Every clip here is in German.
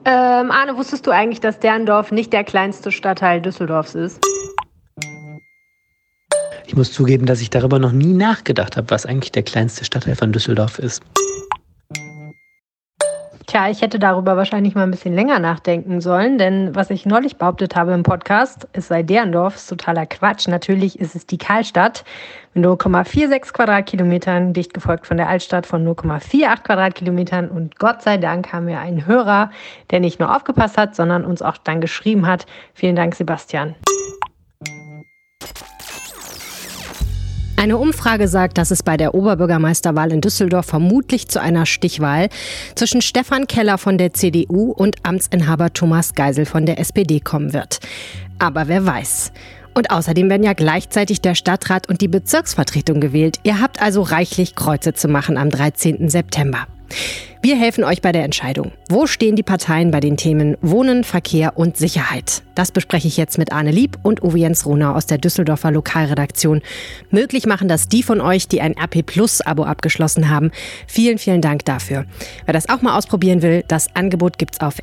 Arne, wusstest du eigentlich, dass Derndorf nicht der kleinste Stadtteil Düsseldorfs ist? Ich muss zugeben, dass ich darüber noch nie nachgedacht habe, was eigentlich der kleinste Stadtteil von Düsseldorf ist. Tja, ich hätte darüber wahrscheinlich mal ein bisschen länger nachdenken sollen, denn was ich neulich behauptet habe im Podcast, es sei Derndorf, ist totaler Quatsch. Natürlich ist es die Karlstadt mit 0,46 Quadratkilometern, dicht gefolgt von der Altstadt von 0,48 Quadratkilometern. Und Gott sei Dank haben wir einen Hörer, der nicht nur aufgepasst hat, sondern uns auch dann geschrieben hat. Vielen Dank, Sebastian. Eine Umfrage sagt, dass es bei der Oberbürgermeisterwahl in Düsseldorf vermutlich zu einer Stichwahl zwischen Stefan Keller von der CDU und Amtsinhaber Thomas Geisel von der SPD kommen wird. Aber wer weiß. Und außerdem werden ja gleichzeitig der Stadtrat und die Bezirksvertretung gewählt. Ihr habt also reichlich Kreuze zu machen am 13. September. Wir helfen euch bei der Entscheidung. Wo stehen die Parteien bei den Themen Wohnen, Verkehr und Sicherheit? Das bespreche ich jetzt mit Arne Lieb und Uwe Jens Runau aus der Düsseldorfer Lokalredaktion. Möglich machen das die von euch, die ein RP Plus Abo abgeschlossen haben. Vielen, vielen Dank dafür. Wer das auch mal ausprobieren will, das Angebot gibt's auf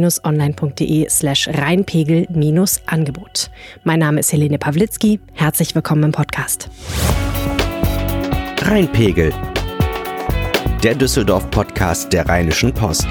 rp-online.de/Rheinpegel-Angebot. Mein Name ist Helene Pawlitzki. Herzlich willkommen im Podcast. Rheinpegel, der Düsseldorf-Podcast der Rheinischen Post.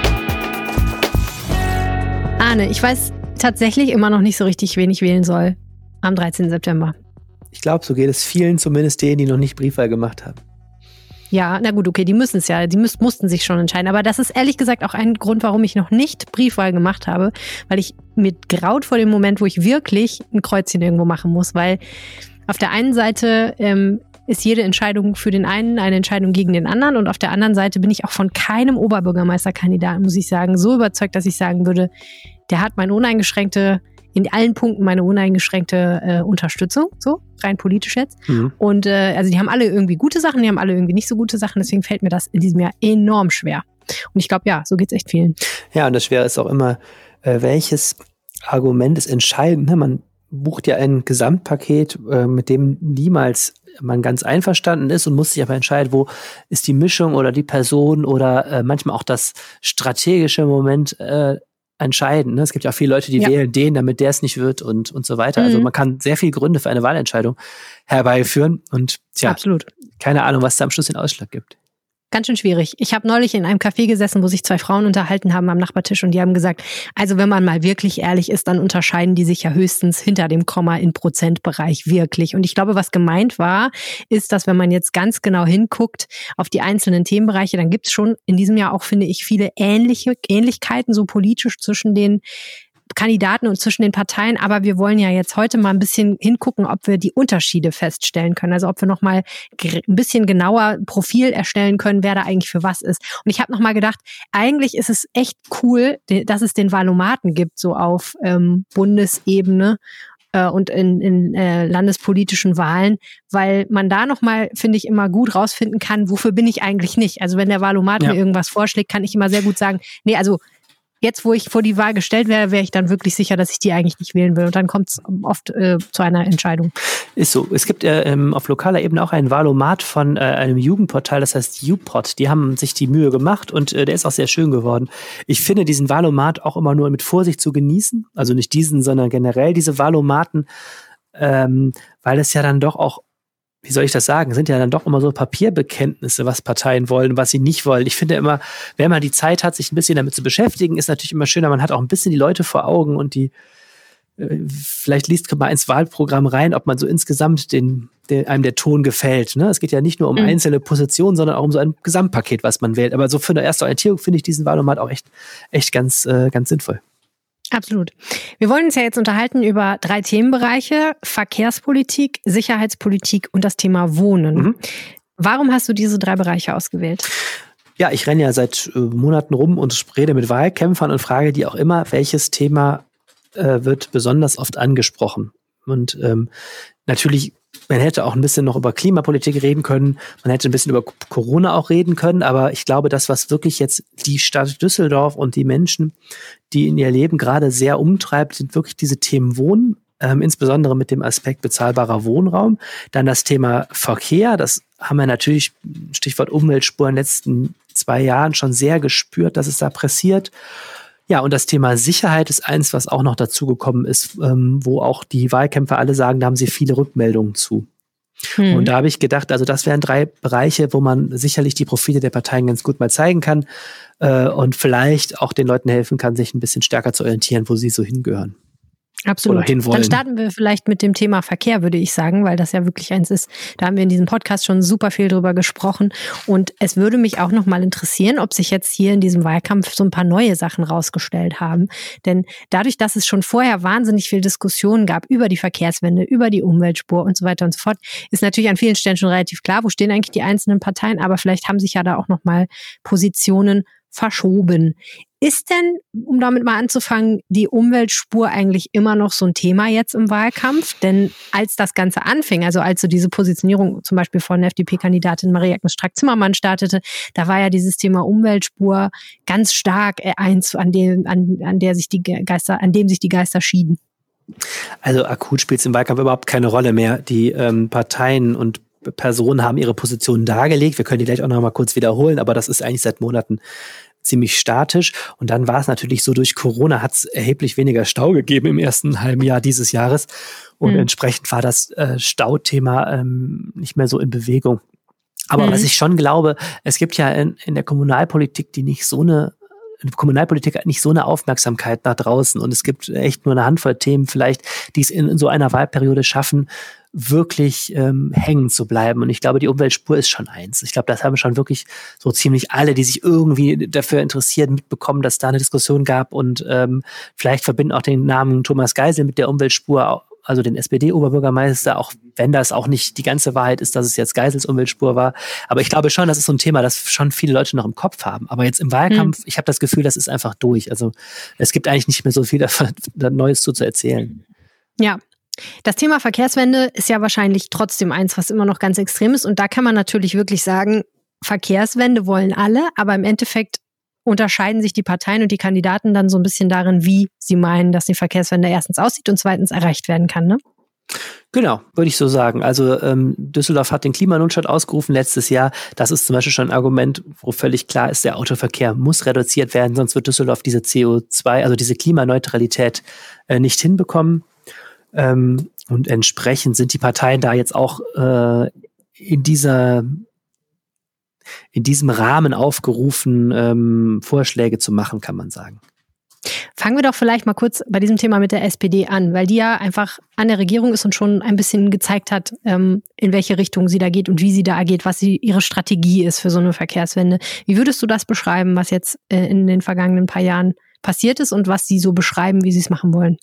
Arne, ich weiß tatsächlich immer noch nicht so richtig, wen ich wählen soll am 13. September. Ich glaube, so geht es vielen, zumindest denen, die noch nicht Briefwahl gemacht haben. Ja, na gut, okay, die müssen es ja, mussten sich schon entscheiden. Aber das ist ehrlich gesagt auch ein Grund, warum ich noch nicht Briefwahl gemacht habe, weil ich mir graut vor dem Moment, wo ich wirklich ein Kreuzchen irgendwo machen muss, weil auf der einen Seite ist jede Entscheidung für den einen eine Entscheidung gegen den anderen. Und auf der anderen Seite bin ich auch von keinem Oberbürgermeisterkandidaten, muss ich sagen, so überzeugt, dass ich sagen würde, der hat in allen Punkten meine uneingeschränkte Unterstützung, so rein politisch jetzt. Mhm. Und also die haben alle irgendwie gute Sachen, die haben alle irgendwie nicht so gute Sachen. Deswegen fällt mir das in diesem Jahr enorm schwer. Und ich glaube, ja, so geht's echt vielen. Ja, und das Schwere ist auch immer, welches Argument ist entscheidend. Ne? Man bucht ja ein Gesamtpaket, mit dem niemals man ganz einverstanden ist und muss sich aber entscheiden, wo ist die Mischung oder die Person oder manchmal auch das strategische Moment entscheiden. Ne? Es gibt ja auch viele Leute, die wählen den, damit der es nicht wird und so weiter. Mhm. Also man kann sehr viele Gründe für eine Wahlentscheidung herbeiführen und absolut. Keine Ahnung, was da am Schluss den Ausschlag gibt. Ganz schön schwierig. Ich habe neulich in einem Café gesessen, wo sich zwei Frauen unterhalten haben am Nachbartisch und die haben gesagt, also wenn man mal wirklich ehrlich ist, dann unterscheiden die sich ja höchstens hinter dem Komma in Prozentbereich wirklich. Und ich glaube, was gemeint war, ist, dass wenn man jetzt ganz genau hinguckt auf die einzelnen Themenbereiche, dann gibt es schon in diesem Jahr auch, finde ich, viele Ähnlichkeiten so politisch zwischen den Kandidaten und zwischen den Parteien, aber wir wollen ja jetzt heute mal ein bisschen hingucken, ob wir die Unterschiede feststellen können, also ob wir nochmal ein bisschen genauer Profil erstellen können, wer da eigentlich für was ist. Und ich habe nochmal gedacht, eigentlich ist es echt cool, dass es den Valomaten gibt, so auf Bundesebene und in landespolitischen Wahlen, weil man da nochmal, finde ich, immer gut rausfinden kann, wofür bin ich eigentlich nicht. Also wenn der Valomat mir irgendwas vorschlägt, kann ich immer sehr gut sagen, nee, also jetzt, wo ich vor die Wahl gestellt wäre, wäre ich dann wirklich sicher, dass ich die eigentlich nicht wählen will. Und dann kommt es oft zu einer Entscheidung. Ist so. Es gibt auf lokaler Ebene auch einen Valomat von einem Jugendportal, das heißt YouPod. Die haben sich die Mühe gemacht und der ist auch sehr schön geworden. Ich finde diesen Valomat auch immer nur mit Vorsicht zu genießen. Also nicht diesen, sondern generell diese Valomaten, weil es ja dann doch auch, wie soll ich das sagen, sind ja dann doch immer so Papierbekenntnisse, was Parteien wollen, was sie nicht wollen. Ich finde immer, wenn man die Zeit hat, sich ein bisschen damit zu beschäftigen, ist natürlich immer schöner, man hat auch ein bisschen die Leute vor Augen und die vielleicht liest man ins Wahlprogramm rein, ob man so insgesamt einem der Ton gefällt. Ne? Es geht ja nicht nur um einzelne Positionen, sondern auch um so ein Gesamtpaket, was man wählt. Aber so für eine erste Orientierung finde ich diesen Wahlomat auch echt ganz sinnvoll. Absolut. Wir wollen uns ja jetzt unterhalten über 3 Themenbereiche: Verkehrspolitik, Sicherheitspolitik und das Thema Wohnen. Mhm. Warum hast du diese 3 Bereiche ausgewählt? Ja, ich renne ja seit Monaten rum und rede mit Wahlkämpfern und frage die auch immer, welches Thema wird besonders oft angesprochen. Und natürlich, man hätte auch ein bisschen noch über Klimapolitik reden können, man hätte ein bisschen über Corona auch reden können, aber ich glaube, das, was wirklich jetzt die Stadt Düsseldorf und die Menschen, die in ihr Leben gerade sehr umtreibt, sind wirklich diese Themen Wohnen, insbesondere mit dem Aspekt bezahlbarer Wohnraum. Dann das Thema Verkehr, das haben wir natürlich, Stichwort Umweltspur, in den letzten 2 Jahren schon sehr gespürt, dass es da pressiert. Ja, und das Thema Sicherheit ist eins, was auch noch dazugekommen ist, wo auch die Wahlkämpfer alle sagen, da haben sie viele Rückmeldungen zu. Und da habe ich gedacht, also das wären 3 Bereiche, wo man sicherlich die Profile der Parteien ganz gut mal zeigen kann und vielleicht auch den Leuten helfen kann, sich ein bisschen stärker zu orientieren, wo sie so hingehören. Absolut. Oder hinwollen. Dann starten wir vielleicht mit dem Thema Verkehr, würde ich sagen, weil das ja wirklich eins ist. Da haben wir in diesem Podcast schon super viel drüber gesprochen. Und es würde mich auch noch mal interessieren, ob sich jetzt hier in diesem Wahlkampf so ein paar neue Sachen rausgestellt haben. Denn dadurch, dass es schon vorher wahnsinnig viel Diskussionen gab über die Verkehrswende, über die Umweltspur und so weiter und so fort, ist natürlich an vielen Stellen schon relativ klar, wo stehen eigentlich die einzelnen Parteien. Aber vielleicht haben sich ja da auch noch mal Positionen verschoben. Ist denn, um damit mal anzufangen, die Umweltspur eigentlich immer noch so ein Thema jetzt im Wahlkampf? Denn als das Ganze anfing, also als so diese Positionierung zum Beispiel von FDP-Kandidatin Marie-Agnes Strack-Zimmermann startete, da war ja dieses Thema Umweltspur ganz stark eins, an dem sich die Geister schieden. Also akut spielt es im Wahlkampf überhaupt keine Rolle mehr. Die Parteien und Personen haben ihre Positionen dargelegt. Wir können die gleich auch noch mal kurz wiederholen, aber das ist eigentlich seit Monaten ziemlich statisch. Und dann war es natürlich so, durch Corona hat es erheblich weniger Stau gegeben im ersten halben Jahr dieses Jahres. Und entsprechend war das Stauthema nicht mehr so in Bewegung. Aber was ich schon glaube, es gibt ja in der Kommunalpolitik nicht so eine Aufmerksamkeit nach draußen. Und es gibt echt nur eine Handvoll Themen vielleicht, die es in so einer Wahlperiode schaffen, wirklich hängen zu bleiben. Und ich glaube, die Umweltspur ist schon eins. Ich glaube, das haben schon wirklich so ziemlich alle, die sich irgendwie dafür interessieren, mitbekommen, dass da eine Diskussion gab. Und vielleicht verbinden auch den Namen Thomas Geisel mit der Umweltspur, also den SPD-Oberbürgermeister, auch wenn das auch nicht die ganze Wahrheit ist, dass es jetzt Geisels Umweltspur war. Aber ich glaube schon, das ist so ein Thema, das schon viele Leute noch im Kopf haben. Aber jetzt im Wahlkampf, ich habe das Gefühl, das ist einfach durch. Also es gibt eigentlich nicht mehr so viel Neues zu erzählen. Ja. Das Thema Verkehrswende ist ja wahrscheinlich trotzdem eins, was immer noch ganz extrem ist. Und da kann man natürlich wirklich sagen, Verkehrswende wollen alle, aber im Endeffekt unterscheiden sich die Parteien und die Kandidaten dann so ein bisschen darin, wie sie meinen, dass die Verkehrswende erstens aussieht und zweitens erreicht werden kann, ne? Genau, würde ich so sagen. Also Düsseldorf hat den Klimanotstand ausgerufen letztes Jahr. Das ist zum Beispiel schon ein Argument, wo völlig klar ist, der Autoverkehr muss reduziert werden, sonst wird Düsseldorf diese CO2, also diese Klimaneutralität nicht hinbekommen. Und entsprechend sind die Parteien da jetzt auch in diesem Rahmen aufgerufen, Vorschläge zu machen, kann man sagen. Fangen wir doch vielleicht mal kurz bei diesem Thema mit der SPD an, weil die ja einfach an der Regierung ist und schon ein bisschen gezeigt hat, in welche Richtung sie da geht und wie sie da agiert, was ihre Strategie ist für so eine Verkehrswende. Wie würdest du das beschreiben, was jetzt in den vergangenen paar Jahren passiert ist und was sie so beschreiben, wie sie es machen wollen?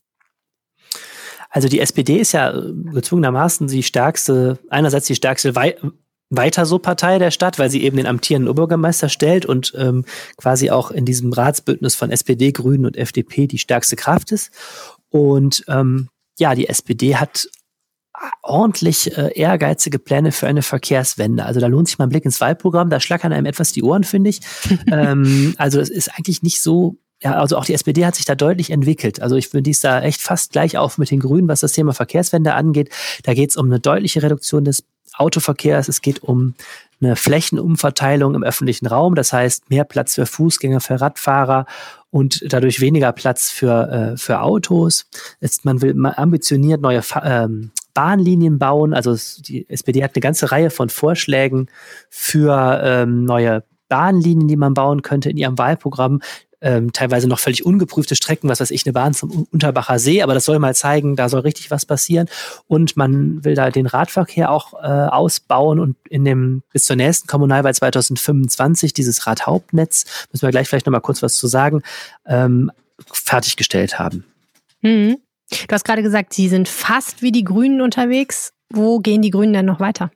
Also die SPD ist ja gezwungenermaßen einerseits die stärkste Weiter-so-Partei der Stadt, weil sie eben den amtierenden Oberbürgermeister stellt und quasi auch in diesem Ratsbündnis von SPD, Grünen und FDP die stärkste Kraft ist. Und die SPD hat ordentlich ehrgeizige Pläne für eine Verkehrswende. Also da lohnt sich mal ein Blick ins Wahlprogramm, da schlackern einem etwas die Ohren, finde ich. Also es ist eigentlich nicht so. Ja, also auch die SPD hat sich da deutlich entwickelt. Also ich finde, die ist da echt fast gleich auf mit den Grünen, was das Thema Verkehrswende angeht. Da geht es um eine deutliche Reduktion des Autoverkehrs. Es geht um eine Flächenumverteilung im öffentlichen Raum. Das heißt, mehr Platz für Fußgänger, für Radfahrer und dadurch weniger Platz für Autos. Man will ambitioniert neue Bahnlinien bauen. Also die SPD hat eine ganze Reihe von Vorschlägen für neue Bahnlinien, die man bauen könnte in ihrem Wahlprogramm. Teilweise noch völlig ungeprüfte Strecken, was weiß ich, eine Bahn zum Unterbacher See, aber das soll mal zeigen, da soll richtig was passieren. Und man will da den Radverkehr auch ausbauen und bis zur nächsten Kommunalwahl 2025 dieses Radhauptnetz, müssen wir gleich vielleicht noch mal kurz was zu sagen, fertiggestellt haben. Du hast gerade gesagt, sie sind fast wie die Grünen unterwegs. Wo gehen die Grünen denn noch weiter?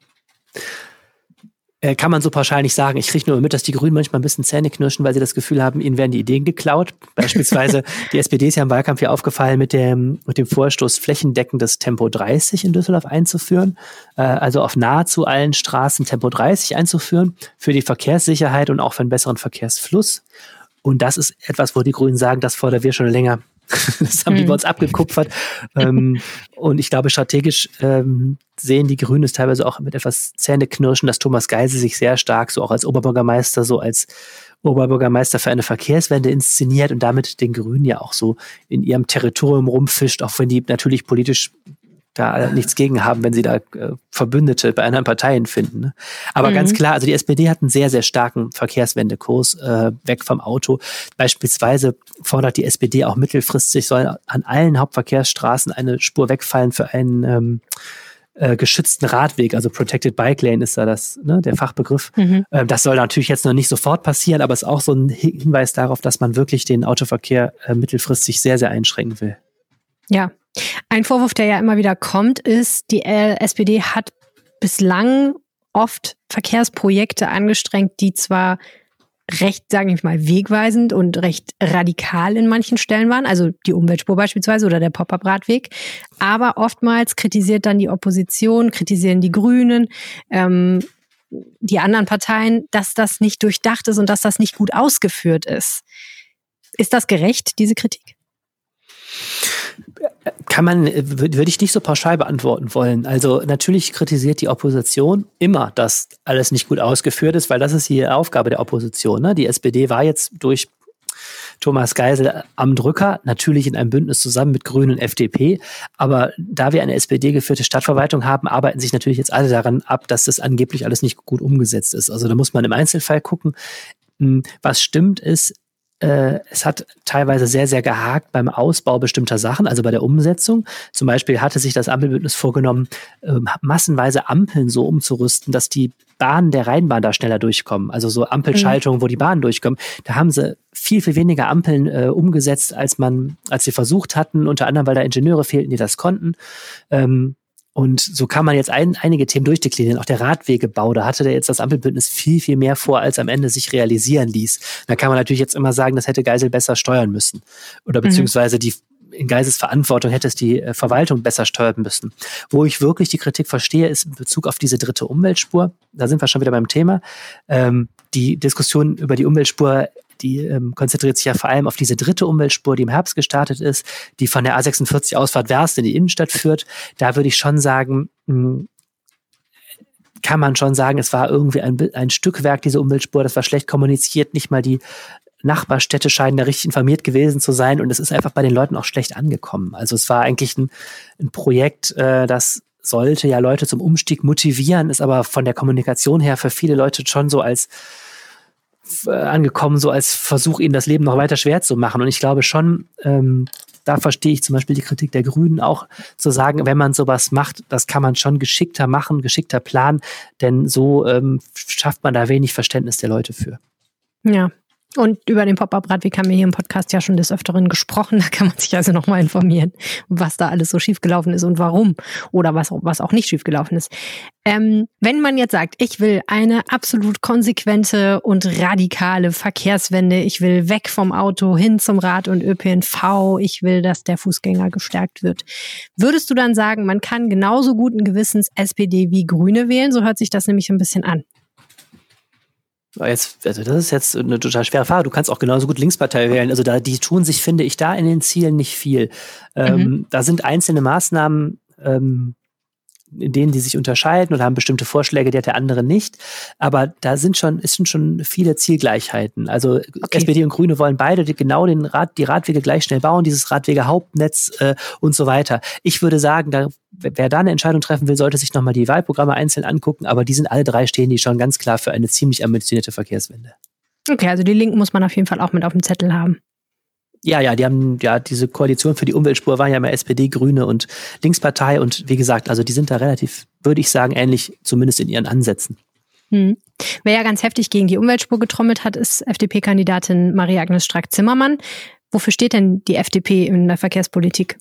Kann man so pauschal nicht sagen. Ich kriege nur mit, dass die Grünen manchmal ein bisschen Zähne knirschen, weil sie das Gefühl haben, ihnen werden die Ideen geklaut. Beispielsweise die SPD ist ja im Wahlkampf hier aufgefallen mit dem Vorstoß, flächendeckendes Tempo 30 in Düsseldorf einzuführen. Also auf nahezu allen Straßen Tempo 30 einzuführen für die Verkehrssicherheit und auch für einen besseren Verkehrsfluss. Und das ist etwas, wo die Grünen sagen, das fordern wir schon länger. Das haben die bei uns abgekupfert. Und ich glaube, strategisch sehen die Grünen es teilweise auch mit etwas Zähneknirschen, dass Thomas Geisel sich sehr stark so auch als Oberbürgermeister so als Oberbürgermeister für eine Verkehrswende inszeniert und damit den Grünen ja auch so in ihrem Territorium rumfischt, auch wenn die natürlich politisch da nichts gegen haben, wenn sie da Verbündete bei anderen Parteien finden. Ne? Aber ganz klar, also die SPD hat einen sehr, sehr starken Verkehrswendekurs weg vom Auto. Beispielsweise fordert die SPD auch mittelfristig, soll an allen Hauptverkehrsstraßen eine Spur wegfallen für einen geschützten Radweg, also Protected Bike Lane ist da das, ne, der Fachbegriff. Das soll natürlich jetzt noch nicht sofort passieren, aber ist auch so ein Hinweis darauf, dass man wirklich den Autoverkehr mittelfristig sehr, sehr einschränken will. Ja, ein Vorwurf, der ja immer wieder kommt, ist, die SPD hat bislang oft Verkehrsprojekte angestrengt, die zwar recht, sage ich mal, wegweisend und recht radikal in manchen Stellen waren, also die Umweltspur beispielsweise oder der Pop-up-Radweg, aber oftmals kritisiert dann die Opposition, kritisieren die Grünen, die anderen Parteien, dass das nicht durchdacht ist und dass das nicht gut ausgeführt ist. Ist das gerecht, diese Kritik? Würde ich nicht so pauschal beantworten wollen. Also natürlich kritisiert die Opposition immer, dass alles nicht gut ausgeführt ist, weil das ist die Aufgabe der Opposition. Ne? Die SPD war jetzt durch Thomas Geisel am Drücker, natürlich in einem Bündnis zusammen mit Grünen und FDP. Aber da wir eine SPD-geführte Stadtverwaltung haben, arbeiten sich natürlich jetzt alle daran ab, dass das angeblich alles nicht gut umgesetzt ist. Also da muss man im Einzelfall gucken. Was stimmt ist, es hat teilweise sehr, sehr gehakt beim Ausbau bestimmter Sachen, also bei der Umsetzung. Zum Beispiel hatte sich das Ampelbündnis vorgenommen, massenweise Ampeln so umzurüsten, dass die Bahnen der Rheinbahn da schneller durchkommen. Also so Ampelschaltungen, wo die Bahnen durchkommen. Da haben sie viel, viel weniger Ampeln umgesetzt, als sie versucht hatten, unter anderem, weil da Ingenieure fehlten, die das konnten. Und so kann man jetzt einige Themen durchdeklinieren. Auch der Radwegebau, da hatte jetzt das Ampelbündnis viel, viel mehr vor, als am Ende sich realisieren ließ. Da kann man natürlich jetzt immer sagen, das hätte Geisel besser steuern müssen. Oder beziehungsweise in Geisels Verantwortung hätte es die Verwaltung besser steuern müssen. Wo ich wirklich die Kritik verstehe, ist in Bezug auf diese dritte Umweltspur. Da sind wir schon wieder beim Thema. Die Diskussion über die Umweltspur, die konzentriert sich ja vor allem auf diese dritte Umweltspur, die im Herbst gestartet ist, die von der A46 Ausfahrt Werst in die Innenstadt führt. Da würde ich schon sagen, kann man schon sagen, es war irgendwie ein Stückwerk, diese Umweltspur, das war schlecht kommuniziert, nicht mal die Nachbarstädte scheinen da richtig informiert gewesen zu sein und es ist einfach bei den Leuten auch schlecht angekommen. Also es war eigentlich ein Projekt, das sollte ja Leute zum Umstieg motivieren, ist aber von der Kommunikation her für viele Leute schon so als angekommen, so als Versuch, ihnen das Leben noch weiter schwer zu machen. Und ich glaube schon, da verstehe ich zum Beispiel die Kritik der Grünen auch, zu sagen, wenn man sowas macht, das kann man schon geschickter machen, geschickter planen, denn so schafft man da wenig Verständnis der Leute für. Ja. Und über den Pop-up-Radweg haben wir hier im Podcast ja schon des Öfteren gesprochen. Da kann man sich also nochmal informieren, was da alles so schiefgelaufen ist und warum. Oder was auch nicht schiefgelaufen ist. Wenn man jetzt sagt, ich will eine absolut konsequente und radikale Verkehrswende, ich will weg vom Auto hin zum Rad und ÖPNV, ich will, dass der Fußgänger gestärkt wird. Würdest du dann sagen, man kann genauso guten Gewissens SPD wie Grüne wählen? So hört sich das nämlich ein bisschen an. Also das ist jetzt eine total schwere Frage. Du kannst auch genauso gut Linkspartei wählen. Also die tun sich, finde ich, da in den Zielen nicht viel. Da sind einzelne Maßnahmen, in denen die sich unterscheiden oder haben bestimmte Vorschläge, die hat der andere nicht. Aber da sind schon viele Zielgleichheiten. Also okay. SPD und Grüne wollen beide genau die Radwege gleich schnell bauen, dieses Radwege-Hauptnetz und so weiter. Ich würde sagen, wer da eine Entscheidung treffen will, sollte sich nochmal die Wahlprogramme einzeln angucken. Aber die sind alle drei, stehen die schon ganz klar für eine ziemlich ambitionierte Verkehrswende. Okay, also die Linken muss man auf jeden Fall auch mit auf dem Zettel haben. Ja, die haben ja diese Koalition für die Umweltspur waren ja immer SPD, Grüne und Linkspartei und wie gesagt, also die sind da relativ, würde ich sagen, ähnlich, zumindest in ihren Ansätzen. Wer ja ganz heftig gegen die Umweltspur getrommelt hat, ist FDP-Kandidatin Maria-Agnes Strack-Zimmermann. Wofür steht denn die FDP in der Verkehrspolitik?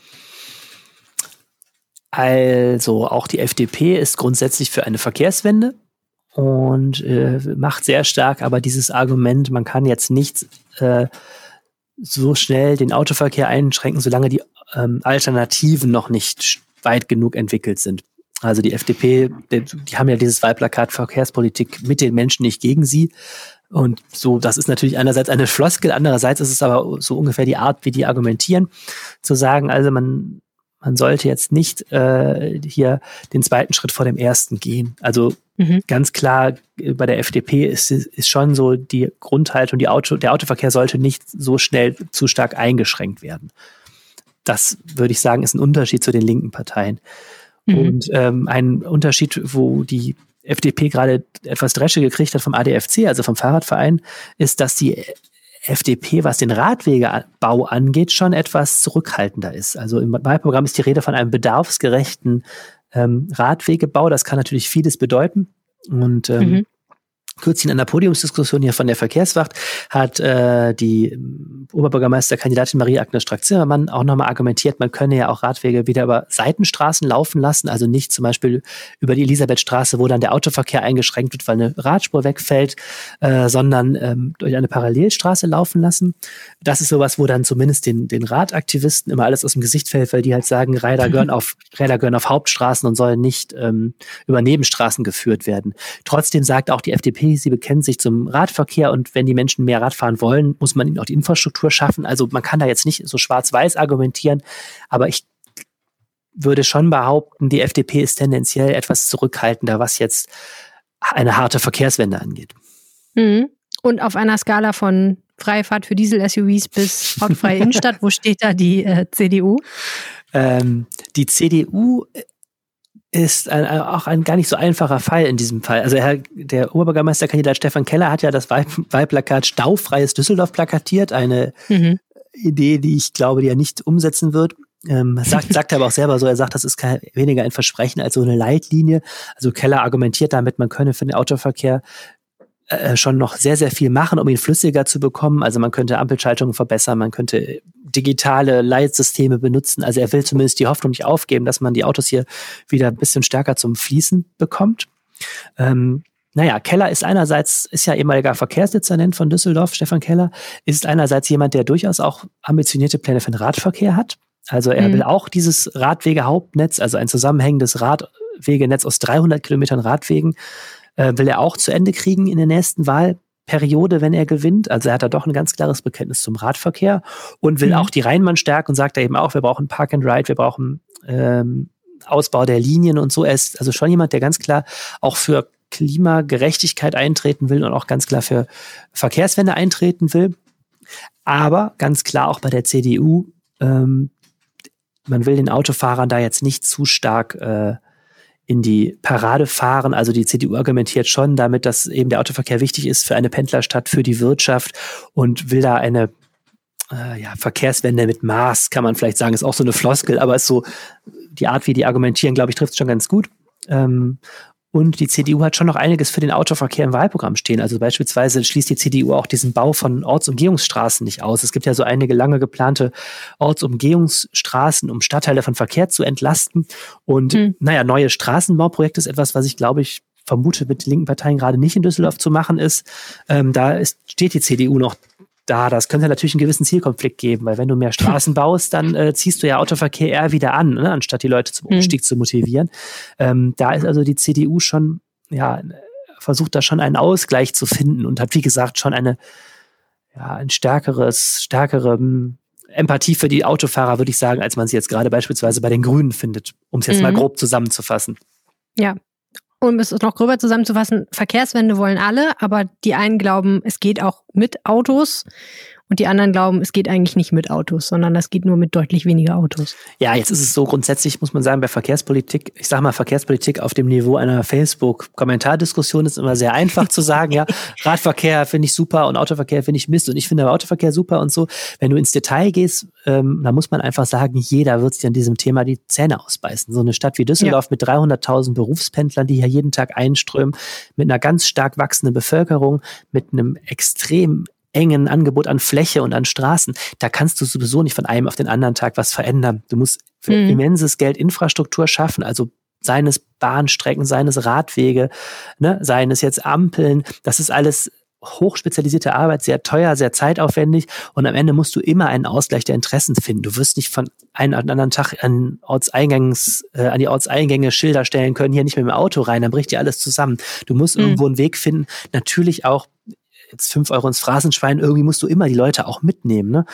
Also auch die FDP ist grundsätzlich für eine Verkehrswende und macht sehr stark aber dieses Argument, man kann jetzt nicht so schnell den Autoverkehr einschränken, solange die Alternativen noch nicht weit genug entwickelt sind. Also die FDP, die haben ja dieses Wahlplakat Verkehrspolitik mit den Menschen, nicht gegen sie. Und so, das ist natürlich einerseits eine Floskel, andererseits ist es aber so ungefähr die Art, wie die argumentieren, zu sagen, also man man sollte jetzt nicht hier den zweiten Schritt vor dem ersten gehen. Also ganz klar, bei der FDP ist schon so die Grundhaltung, der Autoverkehr sollte nicht so schnell zu stark eingeschränkt werden. Das, würde ich sagen, ist ein Unterschied zu den linken Parteien. Und ein Unterschied, wo die FDP gerade etwas Dresche gekriegt hat vom ADFC, also vom Fahrradverein, ist, dass die FDP, was den Radwegebau angeht, schon etwas zurückhaltender ist. Also im Wahlprogramm ist die Rede von einem bedarfsgerechten Radwegebau. Das kann natürlich vieles bedeuten. Und kürzlich in einer Podiumsdiskussion hier von der Verkehrswacht hat die Oberbürgermeisterkandidatin Marie-Agnes Strack-Zimmermann auch nochmal argumentiert, man könne ja auch Radwege wieder über Seitenstraßen laufen lassen, also nicht zum Beispiel über die Elisabethstraße, wo dann der Autoverkehr eingeschränkt wird, weil eine Radspur wegfällt, sondern durch eine Parallelstraße laufen lassen. Das ist sowas, wo dann zumindest den Radaktivisten immer alles aus dem Gesicht fällt, weil die halt sagen, Räder gehören auf Hauptstraßen und sollen nicht über Nebenstraßen geführt werden. Trotzdem sagt auch die FDP, sie bekennt sich zum Radverkehr und wenn die Menschen mehr Rad fahren wollen, muss man ihnen auch die Infrastruktur schaffen. Also man kann da jetzt nicht so schwarz-weiß argumentieren, aber ich würde schon behaupten, die FDP ist tendenziell etwas zurückhaltender, was jetzt eine harte Verkehrswende angeht. Und auf einer Skala von freie Fahrt für Diesel-SUVs bis autofreie Innenstadt, wo steht da die CDU? Die CDU ist auch ein gar nicht so einfacher Fall in diesem Fall. Also der Oberbürgermeisterkandidat Stefan Keller hat ja das Wahlplakat Staufreies Düsseldorf plakatiert, eine Idee, die ich glaube, die er nicht umsetzen wird. Sagt er aber auch selber so, er sagt, das ist weniger ein Versprechen als so eine Leitlinie. Also Keller argumentiert damit, man könne für den Autoverkehr schon noch sehr, sehr viel machen, um ihn flüssiger zu bekommen. Also man könnte Ampelschaltungen verbessern, man könnte digitale Leitsysteme benutzen. Also er will zumindest die Hoffnung nicht aufgeben, dass man die Autos hier wieder ein bisschen stärker zum Fließen bekommt. Keller ist ja ehemaliger Verkehrsdezernent von Düsseldorf, Stefan Keller, ist einerseits jemand, der durchaus auch ambitionierte Pläne für den Radverkehr hat. Also er will auch dieses Radwegehauptnetz, also ein zusammenhängendes Radwegenetz aus 300 Kilometern Radwegen, will er auch zu Ende kriegen in der nächsten Wahlperiode, wenn er gewinnt. Also er hat da doch ein ganz klares Bekenntnis zum Radverkehr und will auch die Rheinbahn stärken und sagt da eben auch, wir brauchen Park and Ride, wir brauchen Ausbau der Linien und so. Er ist also schon jemand, der ganz klar auch für Klimagerechtigkeit eintreten will und auch ganz klar für Verkehrswende eintreten will. Aber ganz klar auch bei der CDU, man will den Autofahrern da jetzt nicht zu stark in die Parade fahren. Also die CDU argumentiert schon damit, dass eben der Autoverkehr wichtig ist für eine Pendlerstadt, für die Wirtschaft und will da eine Verkehrswende mit Maß, kann man vielleicht sagen, ist auch so eine Floskel, aber ist so die Art, wie die argumentieren, glaube ich, trifft es schon ganz gut. Und die CDU hat schon noch einiges für den Autoverkehr im Wahlprogramm stehen. Also beispielsweise schließt die CDU auch diesen Bau von Ortsumgehungsstraßen nicht aus. Es gibt ja so einige lange geplante Ortsumgehungsstraßen, um Stadtteile von Verkehr zu entlasten. Und neue Straßenbauprojekte ist etwas, was ich vermute, mit linken Parteien gerade nicht in Düsseldorf zu machen ist. Steht die CDU noch da. Das könnte natürlich einen gewissen Zielkonflikt geben, weil wenn du mehr Straßen baust, dann ziehst du ja Autoverkehr eher wieder an, ne, anstatt die Leute zum Umstieg zu motivieren. Da ist also die CDU schon, versucht da schon einen Ausgleich zu finden und hat, wie gesagt, schon ein stärkere Empathie für die Autofahrer, würde ich sagen, als man sie jetzt gerade beispielsweise bei den Grünen findet, um es jetzt mal grob zusammenzufassen. Ja. Um es noch gröber zusammenzufassen, Verkehrswende wollen alle, aber die einen glauben, es geht auch mit Autos und die anderen glauben, es geht eigentlich nicht mit Autos, sondern das geht nur mit deutlich weniger Autos. Ja, jetzt ist es so grundsätzlich, muss man sagen, bei Verkehrspolitik, ich sage mal Verkehrspolitik auf dem Niveau einer Facebook-Kommentardiskussion ist immer sehr einfach zu sagen, ja, Radverkehr finde ich super und Autoverkehr finde ich Mist und ich finde aber Autoverkehr super und so. Wenn du ins Detail gehst, da muss man einfach sagen, jeder wird sich an diesem Thema die Zähne ausbeißen. So eine Stadt wie Düsseldorf mit 300.000 Berufspendlern, die hier jeden Tag einströmen, mit einer ganz stark wachsenden Bevölkerung, mit einem extrem engen Angebot an Fläche und an Straßen, da kannst du sowieso nicht von einem auf den anderen Tag was verändern. Du musst für immenses Geld Infrastruktur schaffen, also seien es Bahnstrecken, seien es Radwege, seien es jetzt Ampeln, das ist alles hochspezialisierte Arbeit, sehr teuer, sehr zeitaufwendig und am Ende musst du immer einen Ausgleich der Interessen finden. Du wirst nicht von einem anderen Tag an die Ortseingänge Schilder stellen können, hier nicht mit dem Auto rein, dann bricht dir alles zusammen. Du musst irgendwo einen Weg finden, natürlich auch jetzt 5 Euro ins Phrasenschwein, irgendwie musst du immer die Leute auch mitnehmen. Ne?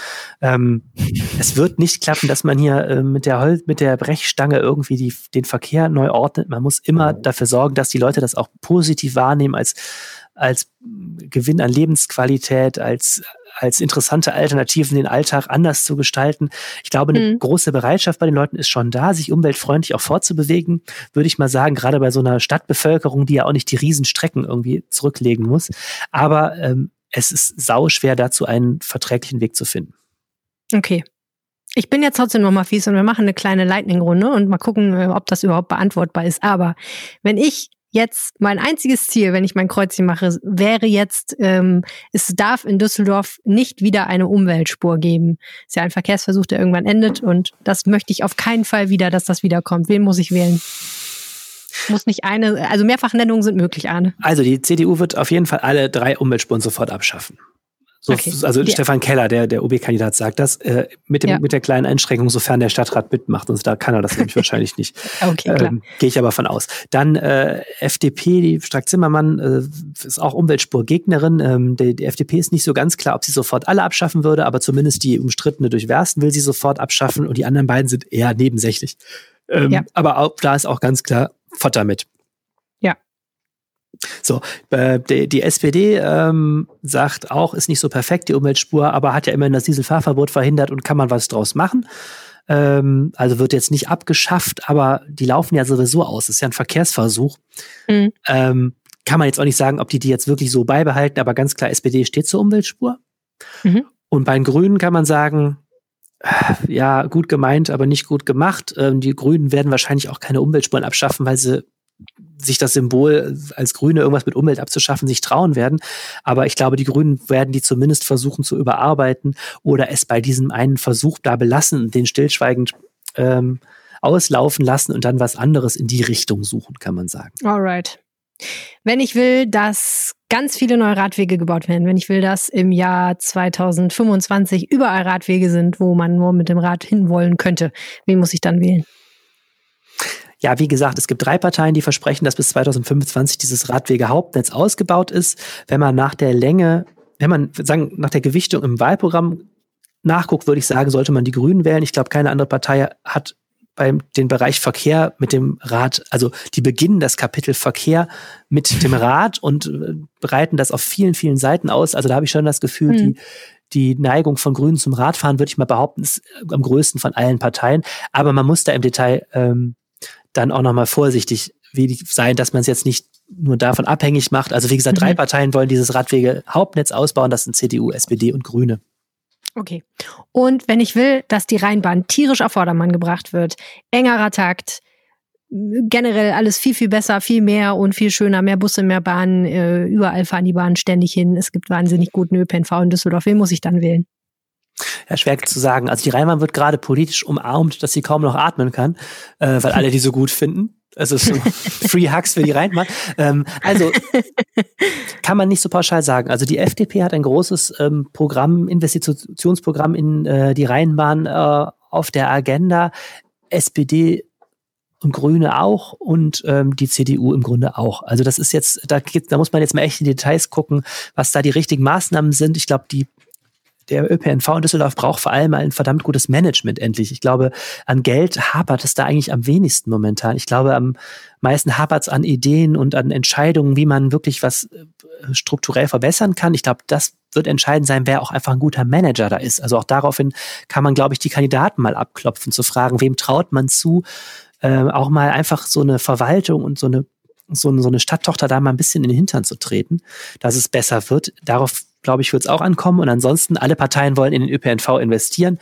Es wird nicht klappen, dass man hier mit der Brechstange irgendwie den Verkehr neu ordnet. Man muss immer dafür sorgen, dass die Leute das auch positiv wahrnehmen als Gewinn an Lebensqualität, als interessante Alternativen, den Alltag anders zu gestalten. Ich glaube, eine große Bereitschaft bei den Leuten ist schon da, sich umweltfreundlich auch fortzubewegen, würde ich mal sagen, gerade bei so einer Stadtbevölkerung, die ja auch nicht die Riesenstrecken irgendwie zurücklegen muss. Aber es ist sauschwer, dazu einen verträglichen Weg zu finden. Okay. Ich bin jetzt trotzdem noch mal fies und wir machen eine kleine Lightning-Runde und mal gucken, ob das überhaupt beantwortbar ist. Aber wenn ich jetzt mein einziges Ziel, wenn ich mein Kreuzchen mache, wäre jetzt, es darf in Düsseldorf nicht wieder eine Umweltspur geben. Ist ja ein Verkehrsversuch, der irgendwann endet und das möchte ich auf keinen Fall wieder, dass das wiederkommt. Wen muss ich wählen? Muss nicht also Mehrfachnennungen sind möglich, Arne. Also die CDU wird auf jeden Fall alle 3 Umweltspuren sofort abschaffen. Okay. Also Stefan Keller, der OB-Kandidat, sagt das, mit der kleinen Einschränkung, sofern der Stadtrat mitmacht. Und da kann er das nämlich wahrscheinlich nicht. Okay, klar. Gehe ich aber von aus. Dann FDP, die Strack-Zimmermann, ist auch Umweltspurgegnerin. Die FDP ist nicht so ganz klar, ob sie sofort alle abschaffen würde, aber zumindest die umstrittene Durchwersten will sie sofort abschaffen und die anderen beiden sind eher nebensächlich. Aber auch, da ist auch ganz klar, fort damit. Ja. So, die SPD sagt auch, ist nicht so perfekt, die Umweltspur, aber hat ja immerhin das Dieselfahrverbot verhindert und kann man was draus machen. Also wird jetzt nicht abgeschafft, aber die laufen ja sowieso aus. Das ist ja ein Verkehrsversuch. Kann man jetzt auch nicht sagen, ob die jetzt wirklich so beibehalten, aber ganz klar, SPD steht zur Umweltspur. Und bei den Grünen kann man sagen, ja, gut gemeint, aber nicht gut gemacht. Die Grünen werden wahrscheinlich auch keine Umweltspuren abschaffen, weil sie sich das Symbol als Grüne irgendwas mit Umwelt abzuschaffen, sich trauen werden. Aber ich glaube, die Grünen werden die zumindest versuchen zu überarbeiten oder es bei diesem einen Versuch da belassen und den stillschweigend auslaufen lassen und dann was anderes in die Richtung suchen, kann man sagen. Alright. Wenn ich will, dass ganz viele neue Radwege gebaut werden, wenn ich will, dass im Jahr 2025 überall Radwege sind, wo man nur mit dem Rad hinwollen könnte, wen muss ich dann wählen? Ja, wie gesagt, es gibt 3 Parteien, die versprechen, dass bis 2025 dieses Radwege-Hauptnetz ausgebaut ist. Wenn man nach der Gewichtung im Wahlprogramm nachguckt, würde ich sagen, sollte man die Grünen wählen. Ich glaube, keine andere Partei hat den Bereich Verkehr mit dem Rad, also die beginnen das Kapitel Verkehr mit dem Rad und breiten das auf vielen, vielen Seiten aus. Also da habe ich schon das Gefühl, die Neigung von Grünen zum Radfahren, würde ich mal behaupten, ist am größten von allen Parteien. Aber man muss da im Detail dann auch nochmal vorsichtig sein, dass man es jetzt nicht nur davon abhängig macht. Also wie gesagt, 3 Parteien wollen dieses Radwege-Hauptnetz ausbauen. Das sind CDU, SPD und Grüne. Okay. Und wenn ich will, dass die Rheinbahn tierisch auf Vordermann gebracht wird, engerer Takt, generell alles viel, viel besser, viel mehr und viel schöner, mehr Busse, mehr Bahnen, überall fahren die Bahnen ständig hin. Es gibt wahnsinnig guten ÖPNV in Düsseldorf. Wen muss ich dann wählen? Ja, schwer zu sagen. Also die Rheinbahn wird gerade politisch umarmt, dass sie kaum noch atmen kann, weil alle die so gut finden. Also so Free Hugs für die Rheinbahn. Also kann man nicht so pauschal sagen. Also die FDP hat ein großes Investitionsprogramm in die Rheinbahn auf der Agenda. SPD und Grüne auch und die CDU im Grunde auch. Also das ist jetzt, da muss man jetzt mal echt in die Details gucken, was da die richtigen Maßnahmen sind. Ich glaube, der ÖPNV in Düsseldorf braucht vor allem ein verdammt gutes Management endlich. Ich glaube, an Geld hapert es da eigentlich am wenigsten momentan. Ich glaube, am meisten hapert es an Ideen und an Entscheidungen, wie man wirklich was strukturell verbessern kann. Ich glaube, das wird entscheidend sein, wer auch einfach ein guter Manager da ist. Also auch daraufhin kann man, glaube ich, die Kandidaten mal abklopfen, zu fragen, wem traut man zu, auch mal einfach so eine Verwaltung und so eine Stadttochter da mal ein bisschen in den Hintern zu treten, dass es besser wird. Darauf, glaube ich, wird es auch ankommen. Und ansonsten, alle Parteien wollen in den ÖPNV investieren.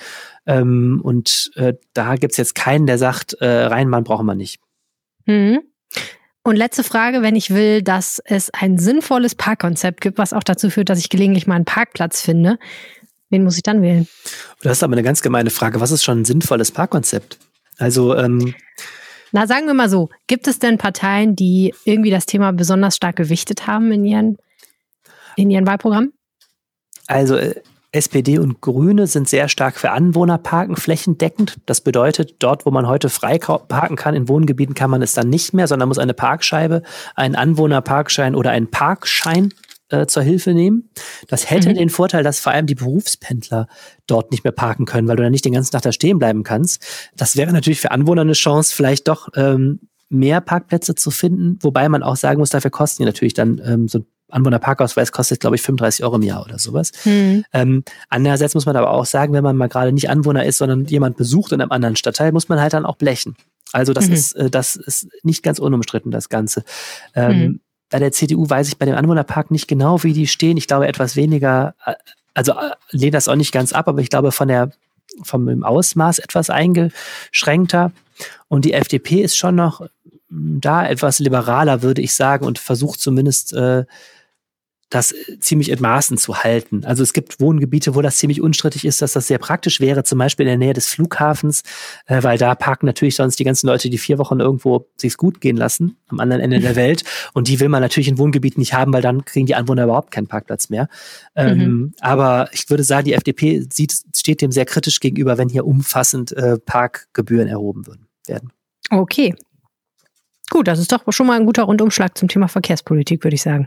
Da gibt es jetzt keinen, der sagt, Rheinbahn brauchen wir nicht. Und letzte Frage, wenn ich will, dass es ein sinnvolles Parkkonzept gibt, was auch dazu führt, dass ich gelegentlich mal einen Parkplatz finde, wen muss ich dann wählen? Das ist aber eine ganz gemeine Frage. Was ist schon ein sinnvolles Parkkonzept? Also, na, sagen wir mal so, gibt es denn Parteien, die irgendwie das Thema besonders stark gewichtet haben in ihren Wahlprogrammen? Also SPD und Grüne sind sehr stark für Anwohnerparken flächendeckend. Das bedeutet, dort, wo man heute frei parken kann, in Wohngebieten kann man es dann nicht mehr, sondern muss eine Parkscheibe, einen Anwohnerparkschein oder einen Parkschein zur Hilfe nehmen. Das hätte den Vorteil, dass vor allem die Berufspendler dort nicht mehr parken können, weil du dann nicht den ganzen Tag da stehen bleiben kannst. Das wäre natürlich für Anwohner eine Chance, vielleicht doch mehr Parkplätze zu finden, wobei man auch sagen muss, dafür kosten die natürlich dann so ein Anwohnerparkausweis kostet, glaube ich, 35 € im Jahr oder sowas. Andererseits muss man aber auch sagen, wenn man mal gerade nicht Anwohner ist, sondern jemand besucht in einem anderen Stadtteil, muss man halt dann auch blechen. Also das ist nicht ganz unumstritten, das Ganze. Bei der CDU weiß ich bei dem Anwohnerpark nicht genau, wie die stehen. Ich glaube etwas weniger, also lehne das auch nicht ganz ab, aber ich glaube vom Ausmaß etwas eingeschränkter. Und die FDP ist schon noch da etwas liberaler, würde ich sagen, und versucht zumindest das ziemlich in Maßen zu halten. Also es gibt Wohngebiete, wo das ziemlich unstrittig ist, dass das sehr praktisch wäre, zum Beispiel in der Nähe des Flughafens, weil da parken natürlich sonst die ganzen Leute, die 4 Wochen irgendwo sich's gut gehen lassen, am anderen Ende der Welt. Und die will man natürlich in Wohngebieten nicht haben, weil dann kriegen die Anwohner überhaupt keinen Parkplatz mehr. Aber ich würde sagen, die FDP steht dem sehr kritisch gegenüber, wenn hier umfassend Parkgebühren erhoben werden. Okay. Gut, das ist doch schon mal ein guter Rundumschlag zum Thema Verkehrspolitik, würde ich sagen.